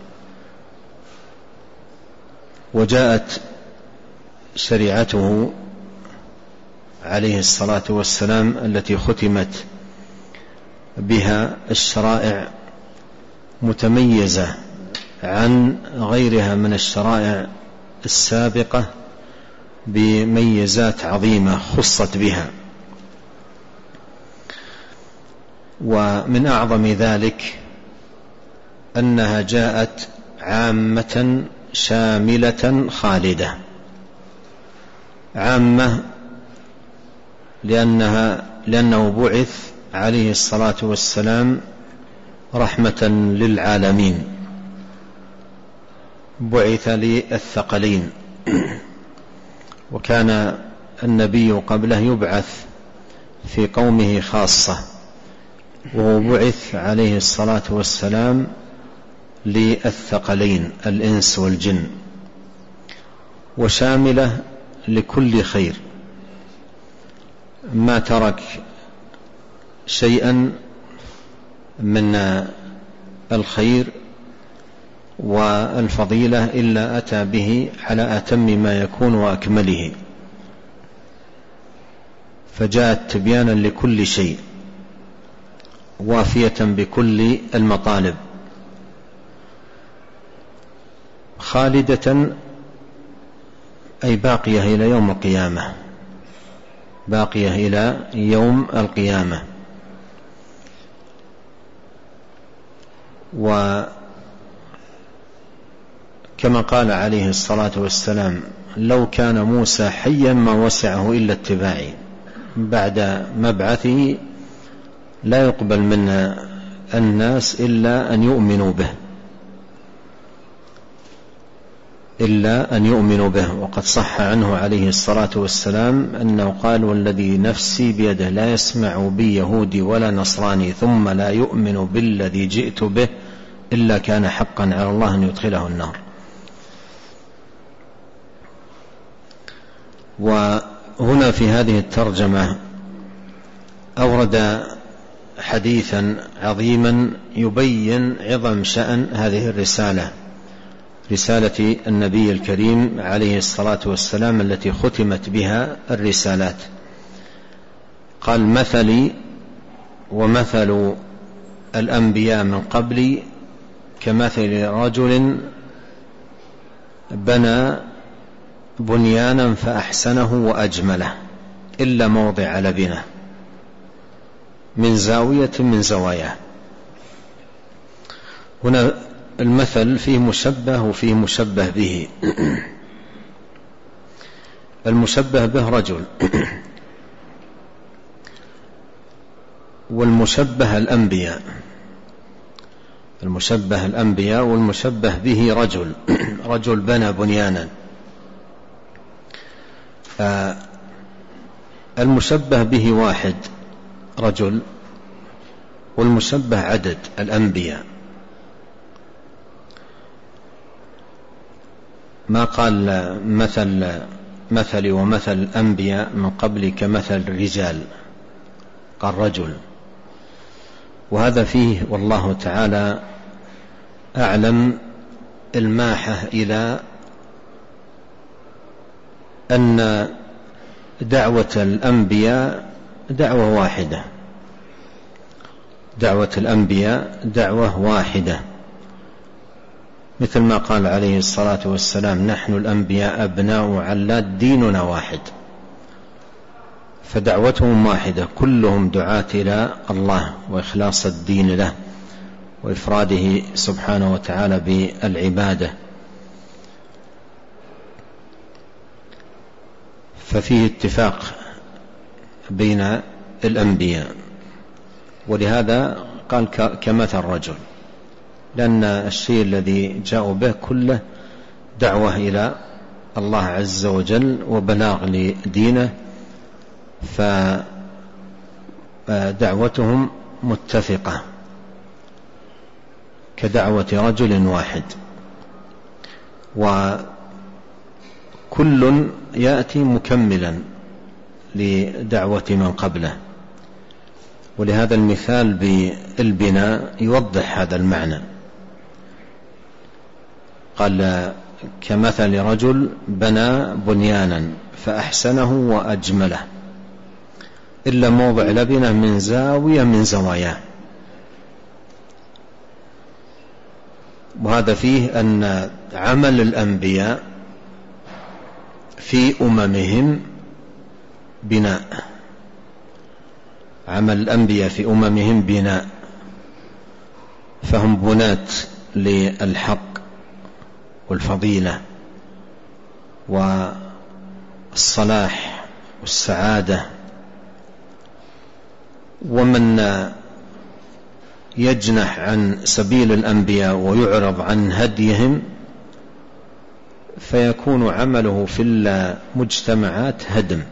وجاءت شريعته عليه الصلاة والسلام التي ختمت بها الشرائع متميزة عن غيرها من الشرائع السابقة بميزات عظيمة خصت بها. ومن أعظم ذلك أنها جاءت عامة شاملة خالدة. عامة لأنها لأنه بعث عليه الصلاة والسلام رحمة للعالمين، بعث للثقلين. وكان النبي قبله يبعث في قومه خاصة، وهو بعث عليه الصلاة والسلام للثقلين الإنس والجن، وشاملة لكل خير، ما ترك شيئا من الخير والفضيلة إلا أتى به على أتم ما يكون وأكمله. فجاءت تبيانا لكل شيء، وافية بكل المطالب، خالدة أي باقية إلى يوم القيامة، باقية إلى يوم القيامة. وكما قال عليه الصلاة والسلام: لو كان موسى حيا ما وسعه إلا اتباعي. بعد مبعثه لا يقبل من الناس إلا أن يؤمنوا به، إلا أن يؤمنوا به. وقد صح عنه عليه الصلاة والسلام أنه قال: والذي نفسي بيده لا يسمع بي يهودي ولا نصراني ثم لا يؤمن بالذي جئت به إلا كان حقا على الله أن يدخله النار. وهنا في هذه الترجمة أورد حديثا عظيما يبين عظم شأن هذه الرسالة، رسالة النبي الكريم عليه الصلاة والسلام التي ختمت بها الرسالات. قال: مثلي ومثل الأنبياء من قبلي كمثل رجل بنى بنيانا فأحسنه وأجمله إلا موضع لبنه من زاوية من زواياه. هنا المثل فيه مشبه وفيه مشبه به. المشبه به رجل، والمشبه الأنبياء، المشبه الأنبياء والمشبه به رجل. رجل بنى بنيانا. المشبه به واحد رجل، والمشبه عدد الأنبياء. ما قال مثل مثلي ومثل الأنبياء من قبل كمثل الرجال، قال رجل. وهذا فيه والله تعالى أعلم الماحة إلى أن دعوة الأنبياء دعوة واحدة، دعوة الأنبياء دعوة واحدة، مثل ما قال عليه الصلاة والسلام: نحن الأنبياء أبناء علات ديننا واحد. فدعوتهم واحدة، كلهم دعاة إلى الله وإخلاص الدين له وإفراده سبحانه وتعالى بالعبادة. ففيه اتفاق بين الأنبياء، ولهذا قال كمثل رجل، لأن الشيء الذي جاءوا به كله دعوة إلى الله عز وجل وبلاغ لدينه فدعوتهم متفقة كدعوة رجل واحد، وكل يأتي مكملا لدعوة من قبله. ولهذا المثال بالبناء يوضح هذا المعنى. قال كمثل رجل بنى بنيانا فأحسنه وأجمله إلا موضع لبنة من زاوية من زواياه. وهذا فيه أن عمل الأنبياء في أممهم بناء، عمل الأنبياء في أممهم بناء، فهم بناة للحق والفضيلة والصلاح والسعادة. ومن يجنح عن سبيل الأنبياء ويعرض عن هديهم فيكون عمله في المجتمعات هدم.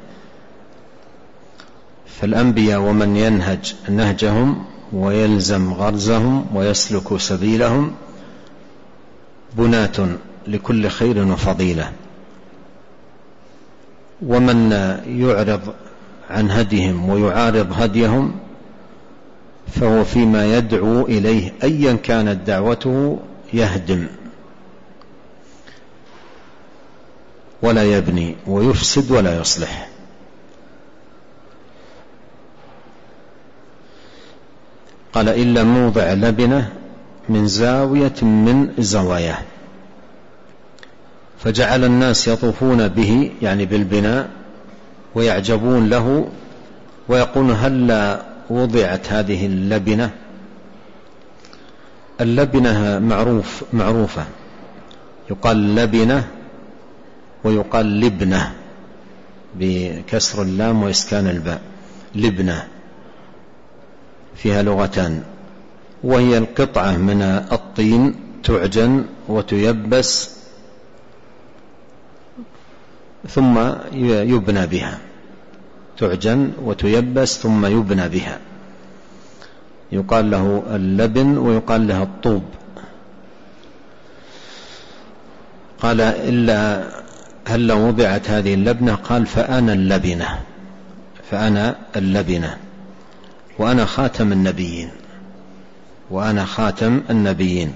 فالأنبياء ومن ينهج نهجهم ويلزم غرزهم ويسلك سبيلهم بناة لكل خير وفضيلة، ومن يعرض عن هديهم ويعارض هديهم فهو فيما يدعو إليه أيا كانت دعوته يهدم ولا يبني، ويفسد ولا يصلح. قال إلا موضع لبنة من زاوية من زواياه. فجعل الناس يطوفون به يعني بالبناء ويعجبون له ويقولون هل وضعت هذه اللبنة. اللبنة معروف معروفة، يقال لبنة ويقال لبنة بكسر اللام وإسكان الباء. لبنة فيها لغتان، وهي القطعة من الطين تعجن وتيبس ثم يبنى بها، تعجن وتيبس ثم يبنى بها، يقال له اللبن ويقال له الطوب. قال إلا هل وضعت هذه اللبنة؟ قال فأنا اللبنة، فأنا اللبنة وأنا خاتم النبيين، وأنا خاتم النبيين.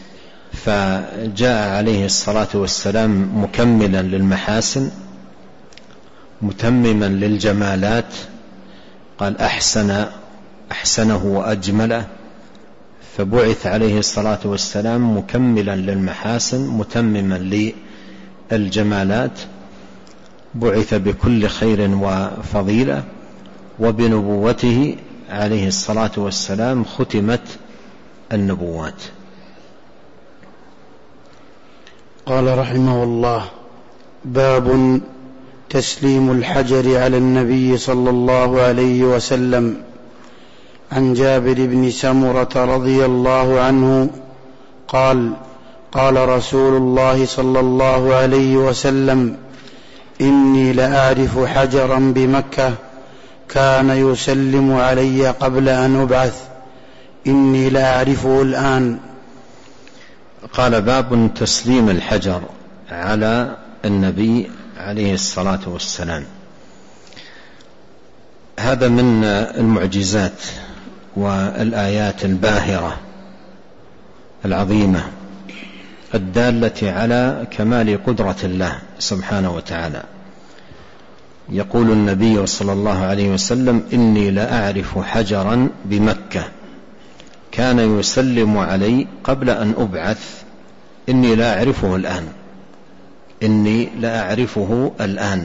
فجاء عليه الصلاة والسلام مكملا للمحاسن متمما للجمالات. قال أحسن أحسنه وأجمله، فبعث عليه الصلاة والسلام مكملا للمحاسن متمما للجمالات، بعث بكل خير وفضيلة، وبنبوته عليه الصلاة والسلام ختمت النبوات. قال رحمه الله: باب تسليم الحجر على النبي صلى الله عليه وسلم. عن جابر بن سمرة رضي الله عنه قال: قال رسول الله صلى الله عليه وسلم: إني لأعرف حجرا بمكة كان يسلم علي قبل أن أبعث، إني لأعرفه الآن. قال: باب تسليم الحجر على النبي عليه الصلاة والسلام. هذا من المعجزات والآيات الباهرة العظيمة الدالة على كمال قدرة الله سبحانه وتعالى. يقول النبي صلى الله عليه وسلم: إني لأعرف حجرا بمكة كان يسلم علي قبل أن أبعث، إني لا أعرفه الآن، إني لا أعرفه الآن.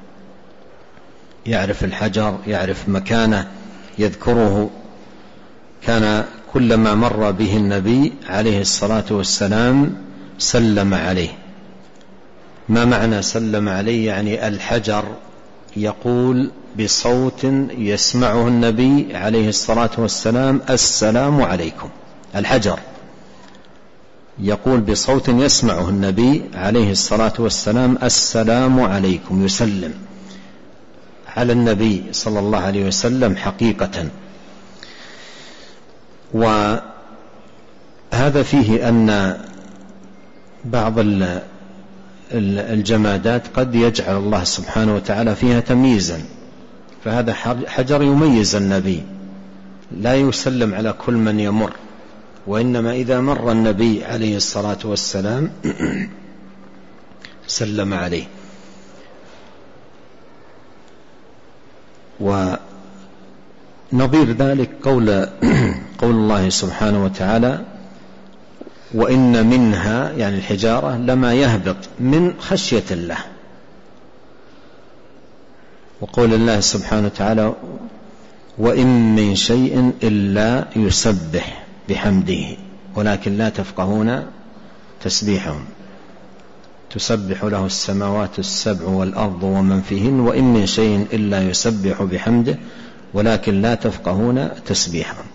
يعرف الحجر، يعرف مكانه، يذكره. كان كلما مر به النبي عليه الصلاة والسلام سلم عليه. ما معنى سلم عليه؟ يعني الحجر يقول بصوت يسمعه النبي عليه الصلاة والسلام: السلام عليكم. الحجر يقول بصوت يسمعه النبي عليه الصلاة والسلام: السلام عليكم، يسلم. على النبي صلى الله عليه وسلم حقيقة. وهذا فيه أن بعض الجمادات قد يجعل الله سبحانه وتعالى فيها تمييزا، فهذا حجر يميز النبي، لا يسلم على كل من يمر، وإنما إذا مر النبي عليه الصلاة والسلام سلم عليه. ونظير ذلك قول قول الله سبحانه وتعالى: وإن منها، يعني الحجارة، لما يهبط من خشية الله. وقول الله سبحانه وتعالى: وإن من شيء إلا يسبح بحمده ولكن لا تفقهون تسبيحهم. تسبح له السماوات السبع والأرض ومن فيهن وإن من شيء إلا يسبح بحمده ولكن لا تفقهون تسبيحهم.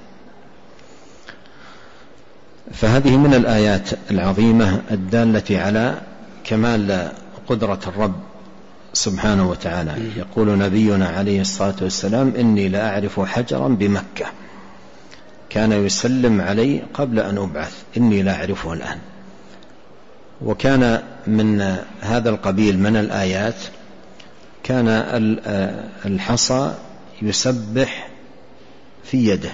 فهذه من الآيات العظيمة الدالة على كمال قدرة الرب سبحانه وتعالى. يقول نبينا عليه الصلاة والسلام: إني لا أعرف حجرا بمكة كان يسلم علي قبل أن أبعث، إني لا أعرفه الآن. وكان من هذا القبيل من الآيات كان الحصى يسبح في يده،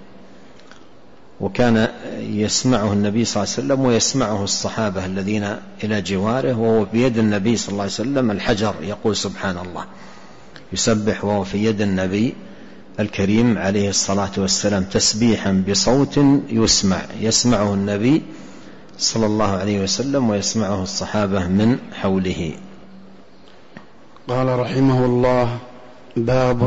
وكان يسمعه النبي صلى الله عليه وسلم ويسمعه الصحابة الذين إلى جواره، وهو بيد النبي صلى الله عليه وسلم الحجر يقول سبحان الله، يسبح وهو في يد النبي الكريم عليه الصلاة والسلام تسبيحا بصوت يسمع يسمعه النبي صلى الله عليه وسلم ويسمعه الصحابة من حوله. قال رحمه الله: باب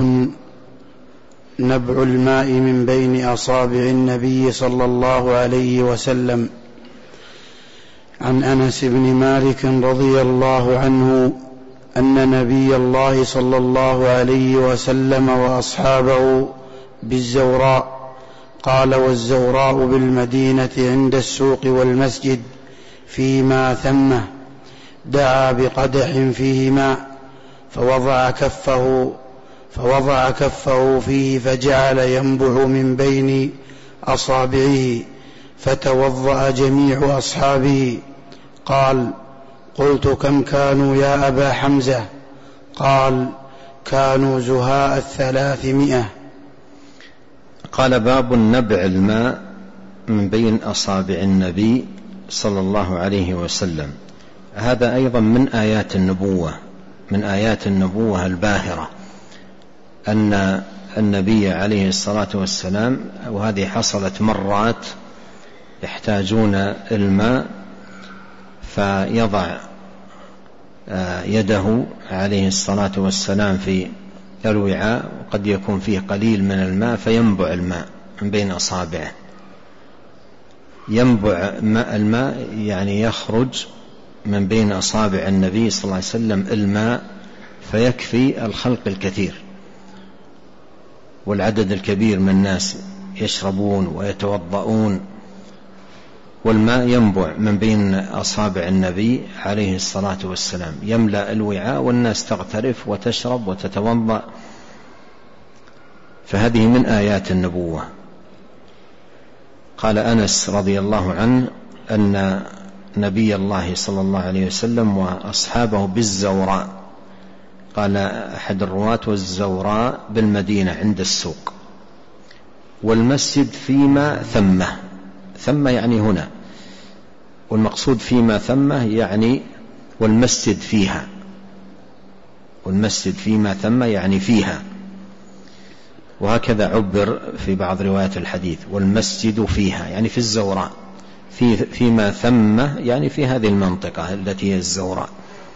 نبع الماء من بين أصابع النبي صلى الله عليه وسلم. عن أنس بن مالك رضي الله عنه أن نبي الله صلى الله عليه وسلم وأصحابه بالزوراء، قال: والزوراء بالمدينة عند السوق والمسجد فيما ثمه، دعا بقدح فيه ماء فوضع كفه فوضع كفه فيه فجعل ينبع من بين أصابعه، فتوضأ جميع أصحابه. قال: قلت: كم كانوا يا أبا حمزة؟ قال: كانوا زهاء الثلاثمائة. قال: باب نبع الماء من بين أصابع النبي صلى الله عليه وسلم. هذا أيضا من آيات النبوة، من آيات النبوة الباهرة، أن النبي عليه الصلاة والسلام، وهذه حصلت مرات، يحتاجون الماء فيضع يده عليه الصلاة والسلام في الوعاء، وقد يكون فيه قليل من الماء فينبع الماء من بين أصابعه. ينبع ماء الماء يعني يخرج من بين أصابع النبي صلى الله عليه وسلم الماء، فيكفي الخلق الكثير والعدد الكبير من الناس يشربون ويتوضؤون، والماء ينبع من بين أصابع النبي عليه الصلاة والسلام، يملأ الوعاء والناس تغترف وتشرب وتتوضأ. فهذه من آيات النبوة. قال أنس رضي الله عنه أن نبي الله صلى الله عليه وسلم وأصحابه بالزوراء، قال أحد الرواة: والزوراء بالمدينة عند السوق، والمسجد فيما ثمه. ثم يعني هنا، والمقصود فيما ثمه يعني والمسجد فيها، والمسجد فيما ثمه يعني فيها. وهكذا عبر في بعض روايات الحديث: والمسجد فيها يعني في الزوراء، في فيما ثمه يعني في هذه المنطقة التي هي الزوراء.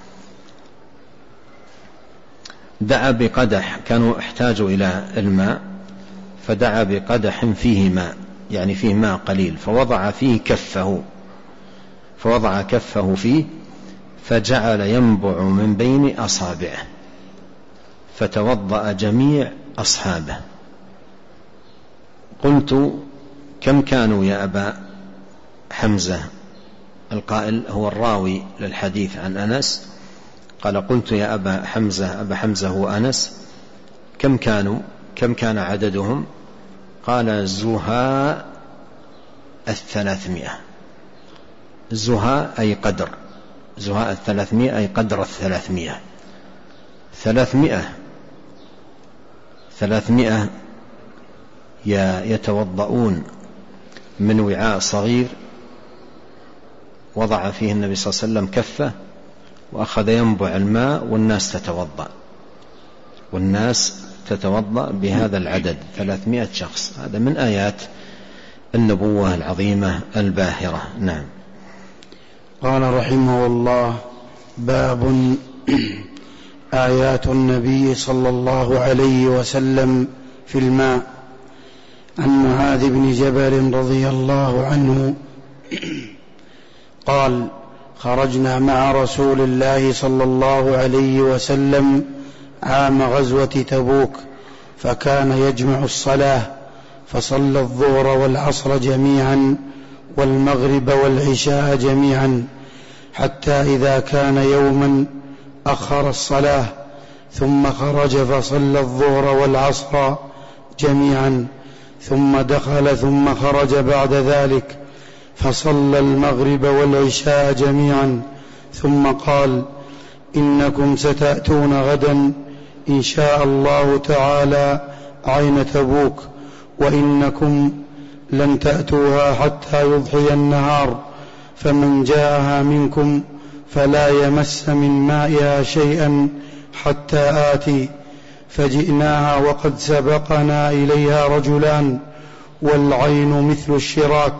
دعا بقدح، كانوا احتاجوا إلى الماء فدعا بقدح فيه ماء يعني فيه ماء قليل، فوضع فيه كفه فوضع كفه فيه فجعل ينبع من بين أصابعه، فتوضأ جميع أصحابه. قلت: كم كانوا يا أبا حمزة؟ القائل هو الراوي للحديث عن أنس. قال: قلت يا أبا حمزة، أبا حمزة هو أنس، كم كانوا كم كان عددهم؟ قال زهاء الثلاثمائة. زهاء أي قدر، زهاء الثلاثمائة أي قدر الثلاثمائة. ثلاثمائة ثلاثمائة يتوضؤون من وعاء صغير وضع فيه النبي صلى الله عليه وسلم كفة وأخذ ينبع الماء والناس تتوضأ، والناس تتوضأ بهذا العدد ثلاثمائة شخص. هذا من آيات النبوة العظيمة الباهرة. نعم. قال رحمه الله: باب آيات النبي صلى الله عليه وسلم في الماء. عن معاذ بن جبل رضي الله عنه قال: خرجنا مع رسول الله صلى الله عليه وسلم عام غزوة تبوك، فكان يجمع الصلاة فصلى الظهر والعصر جميعا والمغرب والعشاء جميعا، حتى إذا كان يوما أخر الصلاة ثم خرج فصلى الظهر والعصر جميعا، ثم دخل ثم خرج بعد ذلك فصلى المغرب والعشاء جميعا، ثم قال: إنكم ستأتون غدا إن شاء الله تعالى عين تبوك، وإنكم لن تأتوها حتى يضحي النهار، فمن جاءها منكم فلا يمس من مائها شيئا حتى آتي. فجئناها وقد سبقنا إليها رجلان، والعين مثل الشراك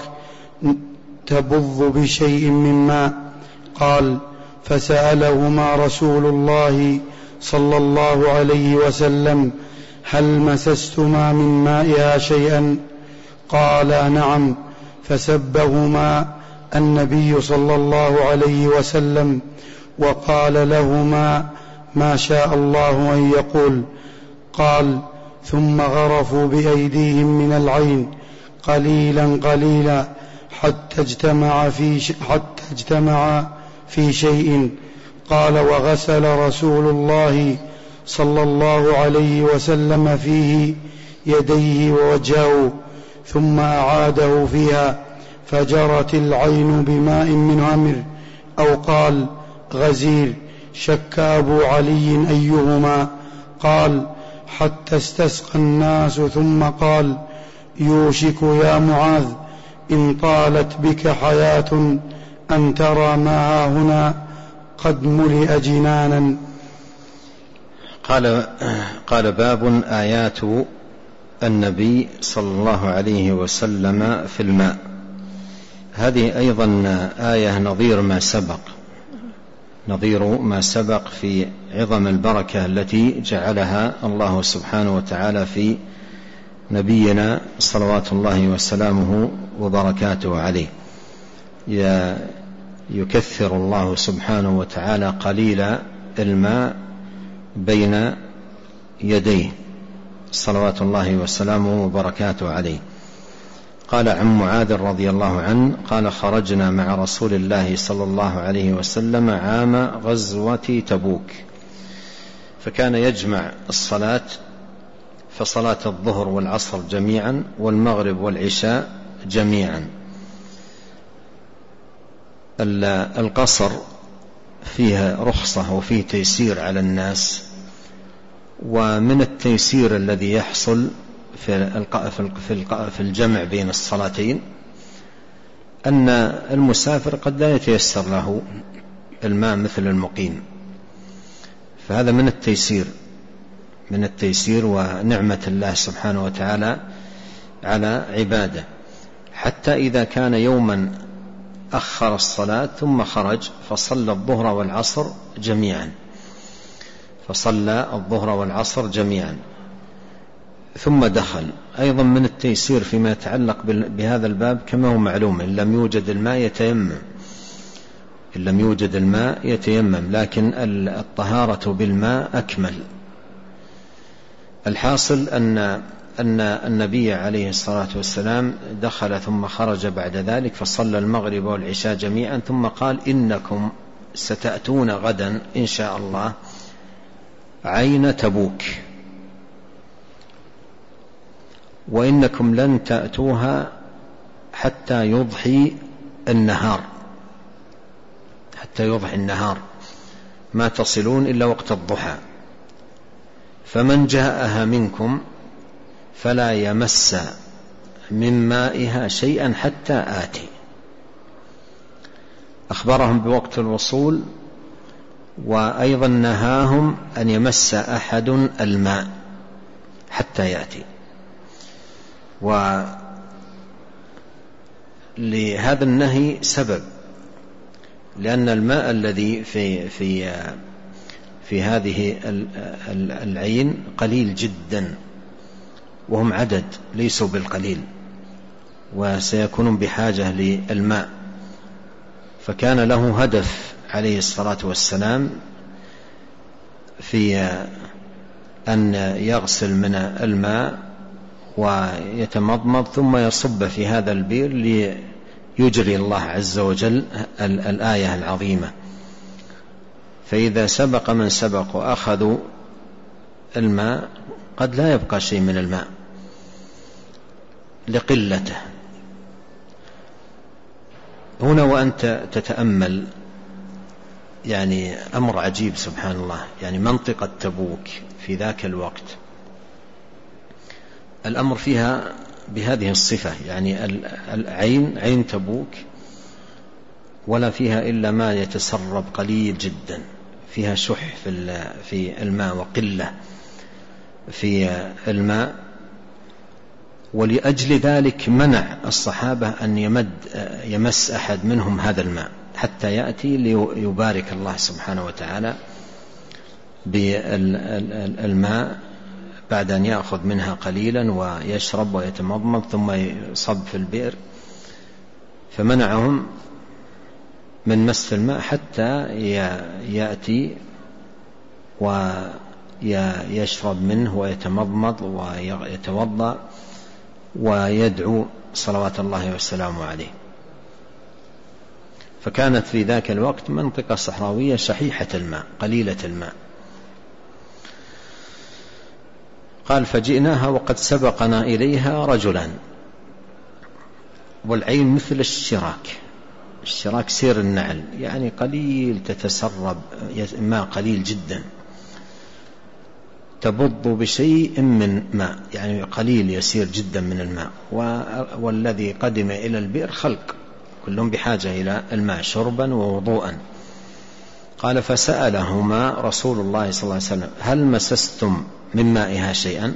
تبض بشيء من ماء. قال: فسألهما رسول الله صلى الله عليه وسلم: هل مسستما من مائها شيئا؟ قالا: نعم. فسبهما النبي صلى الله عليه وسلم وقال لهما ما شاء الله أن يقول. قال: ثم غرفوا بأيديهم من العين قليلا قليلا حتى اجتمع في, حتى اجتمع في شيء. قال: وغسل رسول الله صلى الله عليه وسلم فيه يديه ووجهه، ثم أعاده فيها فجرت العين بماء من عمر، أو قال غزير، شك أبو علي أيهما. قال: حتى استسقى الناس، ثم قال: يوشك يا معاذ إن طالت بك حياة أن ترى ما هنا قد ملئ جنانا. قال قال: باب آيات النبي صلى الله عليه وسلم في الماء. هذه أيضا آية نظير ما سبق نظير ما سبق في عظم البركة التي جعلها الله سبحانه وتعالى في نبينا صلوات الله وسلامه وبركاته عليه. يكثر الله سبحانه وتعالى قليل الماء بين يديه صلوات الله وسلامه وبركاته عليه. قال: عن معاذ رضي الله عنه قال: خرجنا مع رسول الله صلى الله عليه وسلم عام غزوة تبوك، فكان يجمع الصلاة فصلاة الظهر والعصر جميعا والمغرب والعشاء جميعا. القصر فيها رخصة وفيه تيسير على الناس، ومن التيسير الذي يحصل في الجمع بين الصلاتين أن المسافر قد لا يتيسر له الماء مثل المقيم، فهذا من التيسير من التيسير ونعمة الله سبحانه وتعالى على عباده. حتى إذا كان يوما أخر الصلاة ثم خرج فصلى الظهر والعصر جميعا فصلى الظهر والعصر جميعا ثم دخل. أيضا من التيسير فيما يتعلق بهذا الباب كما هو معلوم، إن لم يوجد الماء يتيمم إن لم يوجد الماء يتيمم لكن الطهارة بالماء أكمل. الحاصل أن أن النبي عليه الصلاة والسلام دخل ثم خرج بعد ذلك فصلى المغرب والعشاء جميعا، ثم قال: إنكم ستأتون غدا إن شاء الله عين تبوك. وإنكم لن تأتوها حتى يضحي النهار، حتى يضحي النهار ما تصلون إلا وقت الضحى، فمن جاءها منكم فلا يمس من مائها شيئا حتى آتي. أخبرهم بوقت الوصول، وأيضا نهاهم أن يمس أحد الماء حتى يأتي. ولهذا النهي سبب، لأن الماء الذي في في في هذه العين قليل جدا، وهم عدد ليسوا بالقليل، وسيكونون بحاجة للماء، فكان له هدف عليه الصلاة والسلام في أن يغسل من الماء ويتمضمض ثم يصب في هذا البئر ليجري الله عز وجل الآية العظيمة. فإذا سبق من سبق وأخذوا الماء قد لا يبقى شيء من الماء لقلته. هنا وأنت تتأمل يعني أمر عجيب سبحان الله، يعني منطقة تبوك في ذاك الوقت الأمر فيها بهذه الصفة، يعني العين عين تبوك ولا فيها إلا ما يتسرب قليل جدا، فيها شح في الماء وقلة في الماء، ولأجل ذلك منع الصحابة أن يمد يمس أحد منهم هذا الماء حتى يأتي ليبارك الله سبحانه وتعالى بالماء بعد أن يأخذ منها قليلا ويشرب ويتمضمض ثم يصب في البئر، فمنعهم من مس الماء حتى يأتي ويشرب منه ويتمضمض ويتوضأ ويدعو صلوات الله وسلامه عليه. فكانت في ذاك الوقت منطقة صحراوية شحيحة الماء قليلة الماء. قال فجئناها وقد سبقنا إليها رجلان، والعين مثل الشراك، الشراك سير النعل، يعني قليل تتسرب ماء قليل جدا، تبض بشيء من ماء، يعني قليل يسير جدا من الماء. والذي قدم إلى البئر خلق كلهم بحاجة إلى الماء شربا ووضوءا. قال فسألهما رسول الله صلى الله عليه وسلم هل مسستم من مائها شيئا؟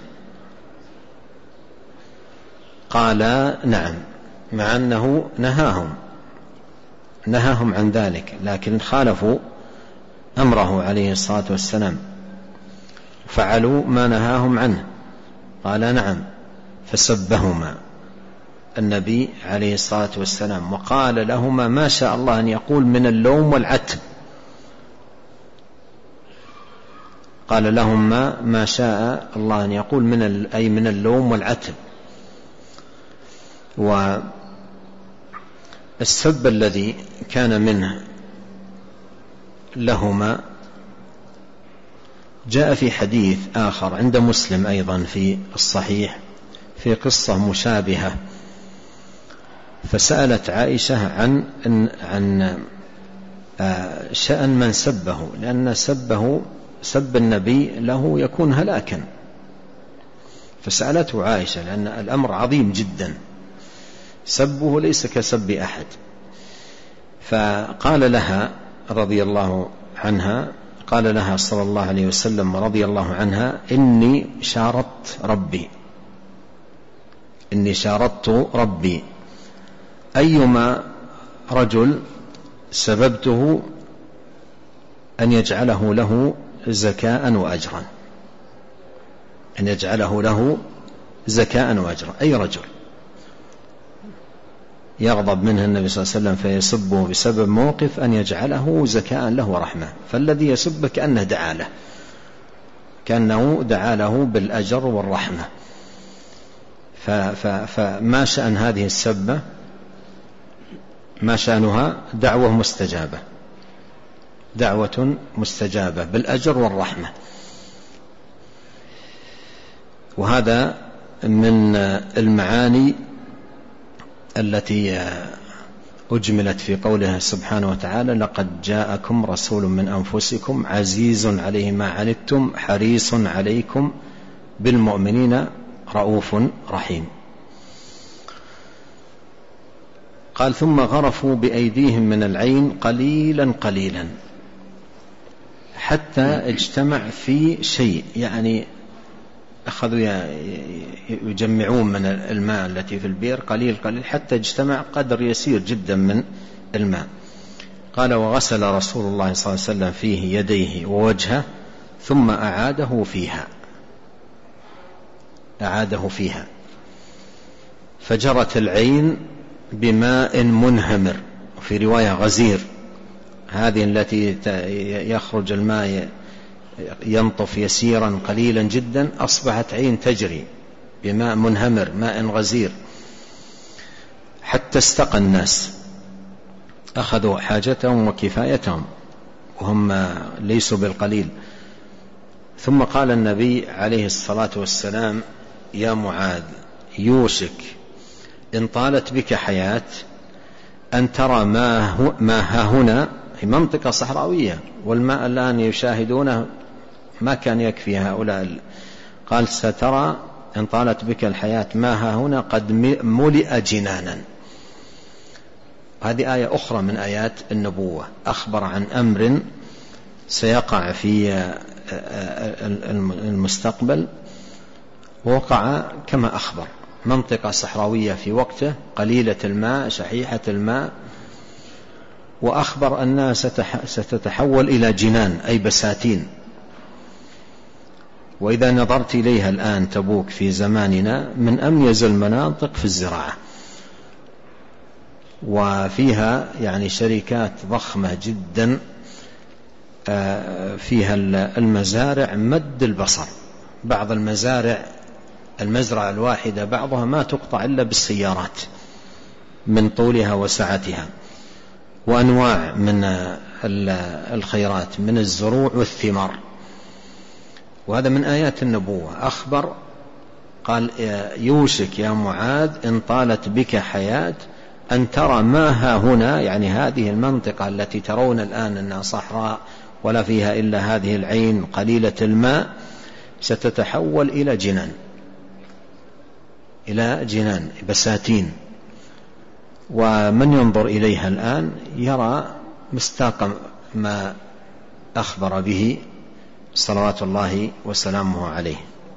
قال نعم، مع أنه نهاهم نهاهم عن ذلك، لكن خالفوا أمره عليه الصلاة والسلام، فعلوا ما نهاهم عنه. قال نعم، فسبهما النبي عليه الصلاة والسلام وقال لهما ما شاء الله أن يقول من اللوم والعتب. قال لهما ما شاء الله أن يقول من أي من اللوم والعتب. والسب الذي كان منه لهما جاء في حديث آخر عند مسلم أيضا في الصحيح في قصة مشابهة، فسألت عائشة عن عن شأن من سبه، لأن سبه سب النبي له يكون هلاكا، فسألته عائشة لأن الأمر عظيم جدا، سبه ليس كسب أحد. فقال لها رضي الله عنها قال لها صلى الله عليه وسلم رضي الله عنها إني شارطت ربي إني شارطت ربي أيما رجل سببته أن يجعله له زكاء وأجرا أن يجعله له زكاء وأجرا أي رجل يغضب منه النبي صلى الله عليه وسلم فيسبه بسبب موقف أن يجعله زكاء له ورحمة، فالذي يسبه كأنه دعا له كأنه دعا له بالأجر والرحمة. فما شأن هذه السبة؟ ما شأنها؟ دعوة مستجابة دعوة مستجابة بالأجر والرحمة. وهذا من المعاني التي أجملت في قوله سبحانه وتعالى: لقد جاءكم رسول من أنفسكم عزيز عليه ما عنتم حريص عليكم بالمؤمنين رؤوف رحيم. قال: ثم غرفوا بأيديهم من العين قليلا قليلا حتى اجتمع في شيء، يعني أخذوا يجمعون من الماء التي في البئر قليل قليل حتى اجتمع قدر يسير جدا من الماء. قال: وغسل رسول الله صلى الله عليه وسلم فيه يديه ووجهه ثم أعاده فيها أعاده فيها فجرت العين بماء منهمر، في رواية غزير، هذه التي يخرج الماء ينطف يسيرا قليلا جدا، أصبحت عين تجري بماء منهمر، ماء غزير، حتى استقى الناس، أخذوا حاجتهم وكفايتهم وهم ليسوا بالقليل. ثم قال النبي عليه الصلاة والسلام: يا معاذ، يوشك إن طالت بك حياة أن ترى ما, هو ما ها هنا، في منطقة صحراوية والماء الآن يشاهدونه ما كان يكفي هؤلاء. قال: سترى إن طالت بك الحياة ما ها هنا قد ملئ جنانا. هذه آية أخرى من آيات النبوة، أخبر عن أمر سيقع في المستقبل، ووقع كما أخبر. منطقة صحراوية في وقته، قليلة الماء، شحيحة الماء، وأخبر أنها ستتحول إلى جنان، أي بساتين. وإذا نظرت إليها الآن تبوك في زماننا من أميز المناطق في الزراعة، وفيها يعني شركات ضخمة جدا فيها المزارع مد البصر. بعض المزارع المزرعة الواحدة بعضها ما تقطع إلا بالسيارات من طولها وسعتها، وأنواع من الخيرات من الزروع والثمار. وهذا من آيات النبوة. أخبر قال: يوشك يا معاذ إن طالت بك حياة أن ترى ما ها هنا، يعني هذه المنطقة التي ترون الآن أنها صحراء ولا فيها إلا هذه العين قليلة الماء، ستتحول إلى جنان، إلى جنان بساتين. ومن ينظر إليها الآن يرى مستاق ما أخبر به صلوات الله وسلامه عليه.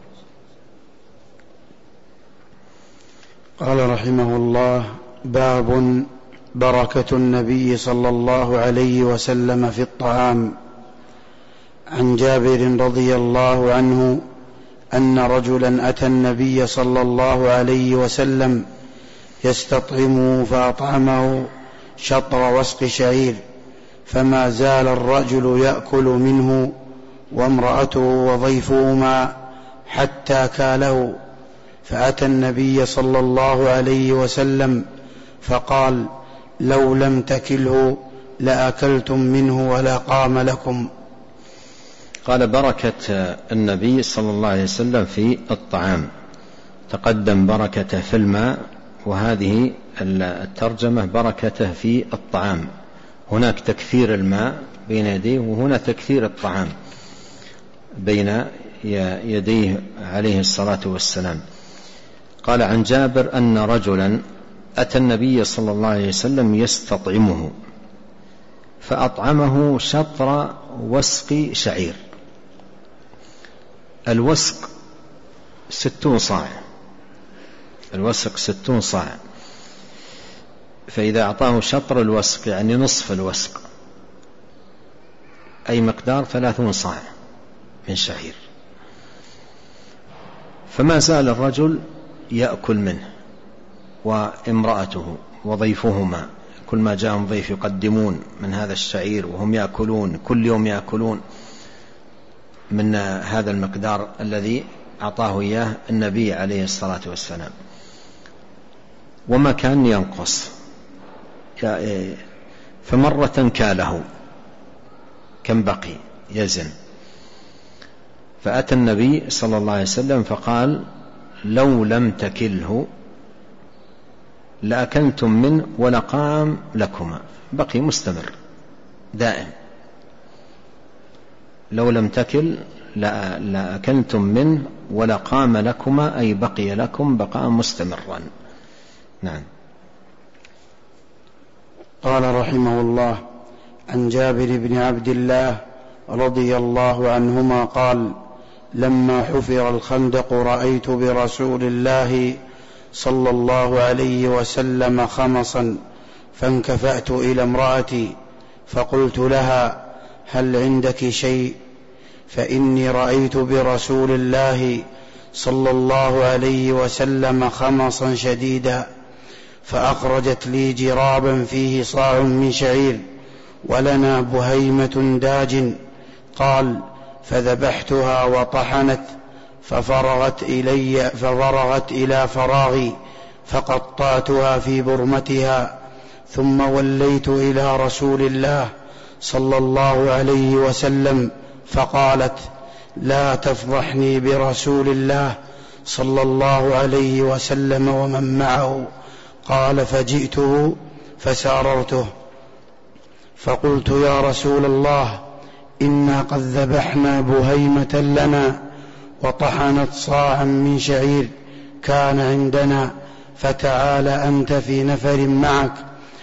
قال رحمه الله: باب بركة النبي صلى الله عليه وسلم في الطعام. عن جابر رضي الله عنه أن رجلا أتى النبي صلى الله عليه وسلم يستطعمه فأطعمه شطر وسق شعير، فما زال الرجل يأكل منه وامرأته وضيفهما حتى كاله. فأتى النبي صلى الله عليه وسلم فقال: لو لم تكله لأكلتم منه ولا قام لكم. قال: بركة النبي صلى الله عليه وسلم في الطعام. تقدم بركته في الماء، وهذه الترجمة بركته في الطعام. هناك تكثير الماء بين يديه، وهنا تكثير الطعام بين يديه عليه الصلاة والسلام. قال: عن جابر أن رجلا أتى النبي صلى الله عليه وسلم يستطعمه فأطعمه شطر وسق شعير. الوسق ستون صاع، الوسق ستون صاع، فإذا أعطاه شطر الوسق يعني نصف الوسق، أي مقدار ثلاثون صاع من شعير. فما زال الرجل يأكل منه وامرأته وضيفهما، كل ما جاءهم ضيف يقدمون من هذا الشعير وهم يأكلون، كل يوم يأكلون من هذا المقدار الذي أعطاه إياه النبي عليه الصلاة والسلام، وما كان ينقص. فمرة كاله كم بقي يزن، فأتى النبي صلى الله عليه وسلم فقال: لو لم تكله لأكلتم منه ولقام لكما، بقي مستمر دائم. لو لم تكل لأكلتم منه ولقام لكما، أي بقي لكم بقاء مستمرا. نعم. قال رحمه الله: عن جابر بن عبد الله رضي الله عنهما قال: لما حفر الخندق رأيت برسول الله صلى الله عليه وسلم خمصا، فانكفأت إلى امرأتي فقلت لها: هل عندك شيء؟ فإني رأيت برسول الله صلى الله عليه وسلم خمصا شديدا. فأخرجت لي جرابا فيه صاع من شعير ولنا بهيمة داج. قال: فذبحتها وطحنت، ففرغت إلي ففرغت إلى فراغي فقطعتها في برمتها، ثم وليت إلى رسول الله صلى الله عليه وسلم فقالت: لا تفضحني برسول الله صلى الله عليه وسلم ومن معه. قال: فجئته فساررته فقلت: يا رسول الله، إنا قد ذبحنا بهيمة لنا وطحنت صاعا من شعير كان عندنا، فتعال أنت في نفر معك.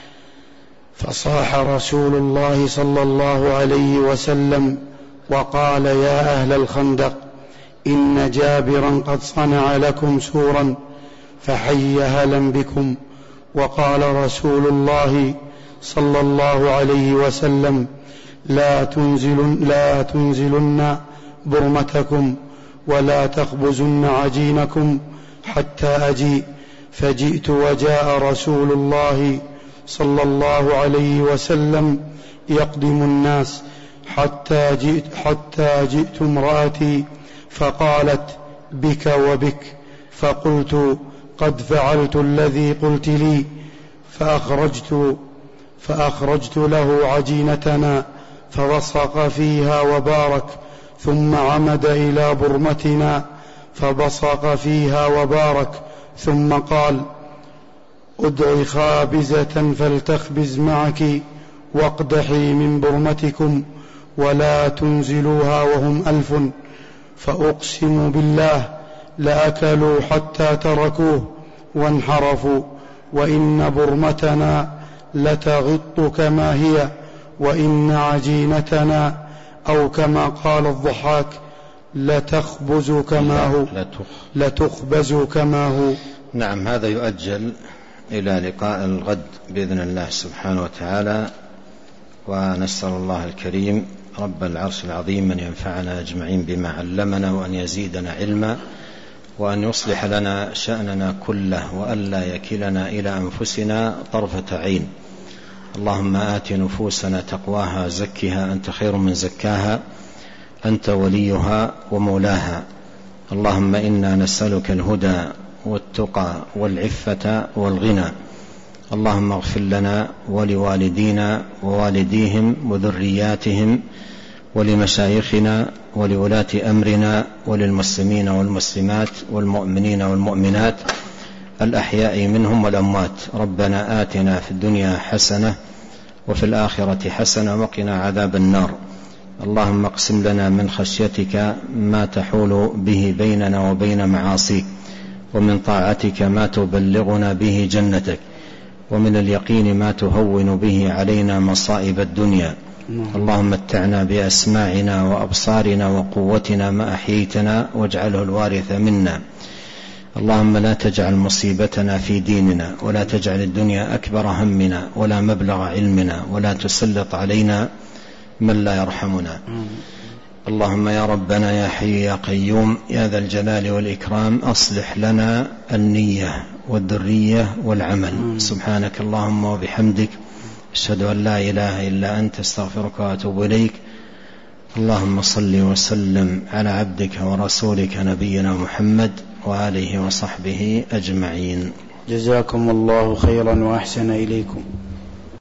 فصاح رسول الله صلى الله عليه وسلم وقال: يا أهل الخندق، إن جابرا قد صنع لكم سورا، فحي هلا بكم. وقال رسول الله صلى الله عليه وسلم: لا تنزلن, لا تنزلن برمتكم ولا تخبزن عجينكم حتى أجيء. فجئت وجاء رسول الله صلى الله عليه وسلم يقدم الناس حتى جئت, حتى جئت امرأتي فقالت: بك وبك. فقلت: قد فعلت الذي قلت لي. فأخرجت, فأخرجت له عجينتنا فبصق فيها وبارك، ثم عمد إلى برمتنا فبصق فيها وبارك، ثم قال: ادعي خابزة فلتخبز معك واقدحي من برمتكم ولا تنزلوها وهم ألف. فأقسم بالله لأكلوا حتى تركوه وانحرفوا، وإن برمتنا لتغط كما هي، وإن عجينتنا أو كما قال الضحاك لتخبز كما هو لتخبز كما هو. نعم. هذا يؤجل إلى لقاء الغد بإذن الله سبحانه وتعالى، ونسأل الله الكريم رب العرش العظيم أن ينفعنا أجمعين بما علمنا، وأن يزيدنا علما، وأن يصلح لنا شأننا كله، وأن لا يكلنا إلى أنفسنا طرفة عين. اللهم آت نفوسنا تقواها زكها أنت خير من زكاها، أنت وليها ومولاها. اللهم إنا نسألك الهدى والتقى والعفة والغنى. اللهم اغفر لنا ولوالدينا ووالديهم وذرياتهم ولمشايخنا ولولاة أمرنا وللمسلمين والمسلمات والمؤمنين والمؤمنات الأحياء منهم والأموات. ربنا آتنا في الدنيا حسنة وفي الآخرة حسنة وقنا عذاب النار. اللهم اقسم لنا من خشيتك ما تحول به بيننا وبين معاصيك، ومن طاعتك ما تبلغنا به جنتك، ومن اليقين ما تهون به علينا مصائب الدنيا. اللهم متعنا بأسماعنا وأبصارنا وقوتنا ما أحييتنا، واجعله الوارث منا. اللهم لا تجعل مصيبتنا في ديننا، ولا تجعل الدنيا أكبر همنا ولا مبلغ علمنا، ولا تسلط علينا من لا يرحمنا. اللهم يا ربنا يا حي يا قيوم يا ذا الجلال والإكرام، أصلح لنا النية والذرية والعمل. سبحانك اللهم وبحمدك، أشهد أن لا إله إلا أنت، استغفرك وأتوب إليك. اللهم صل وسلم على عبدك ورسولك نبينا محمد وآله وصحبه أجمعين. جزاكم الله خيرا وأحسن إليكم.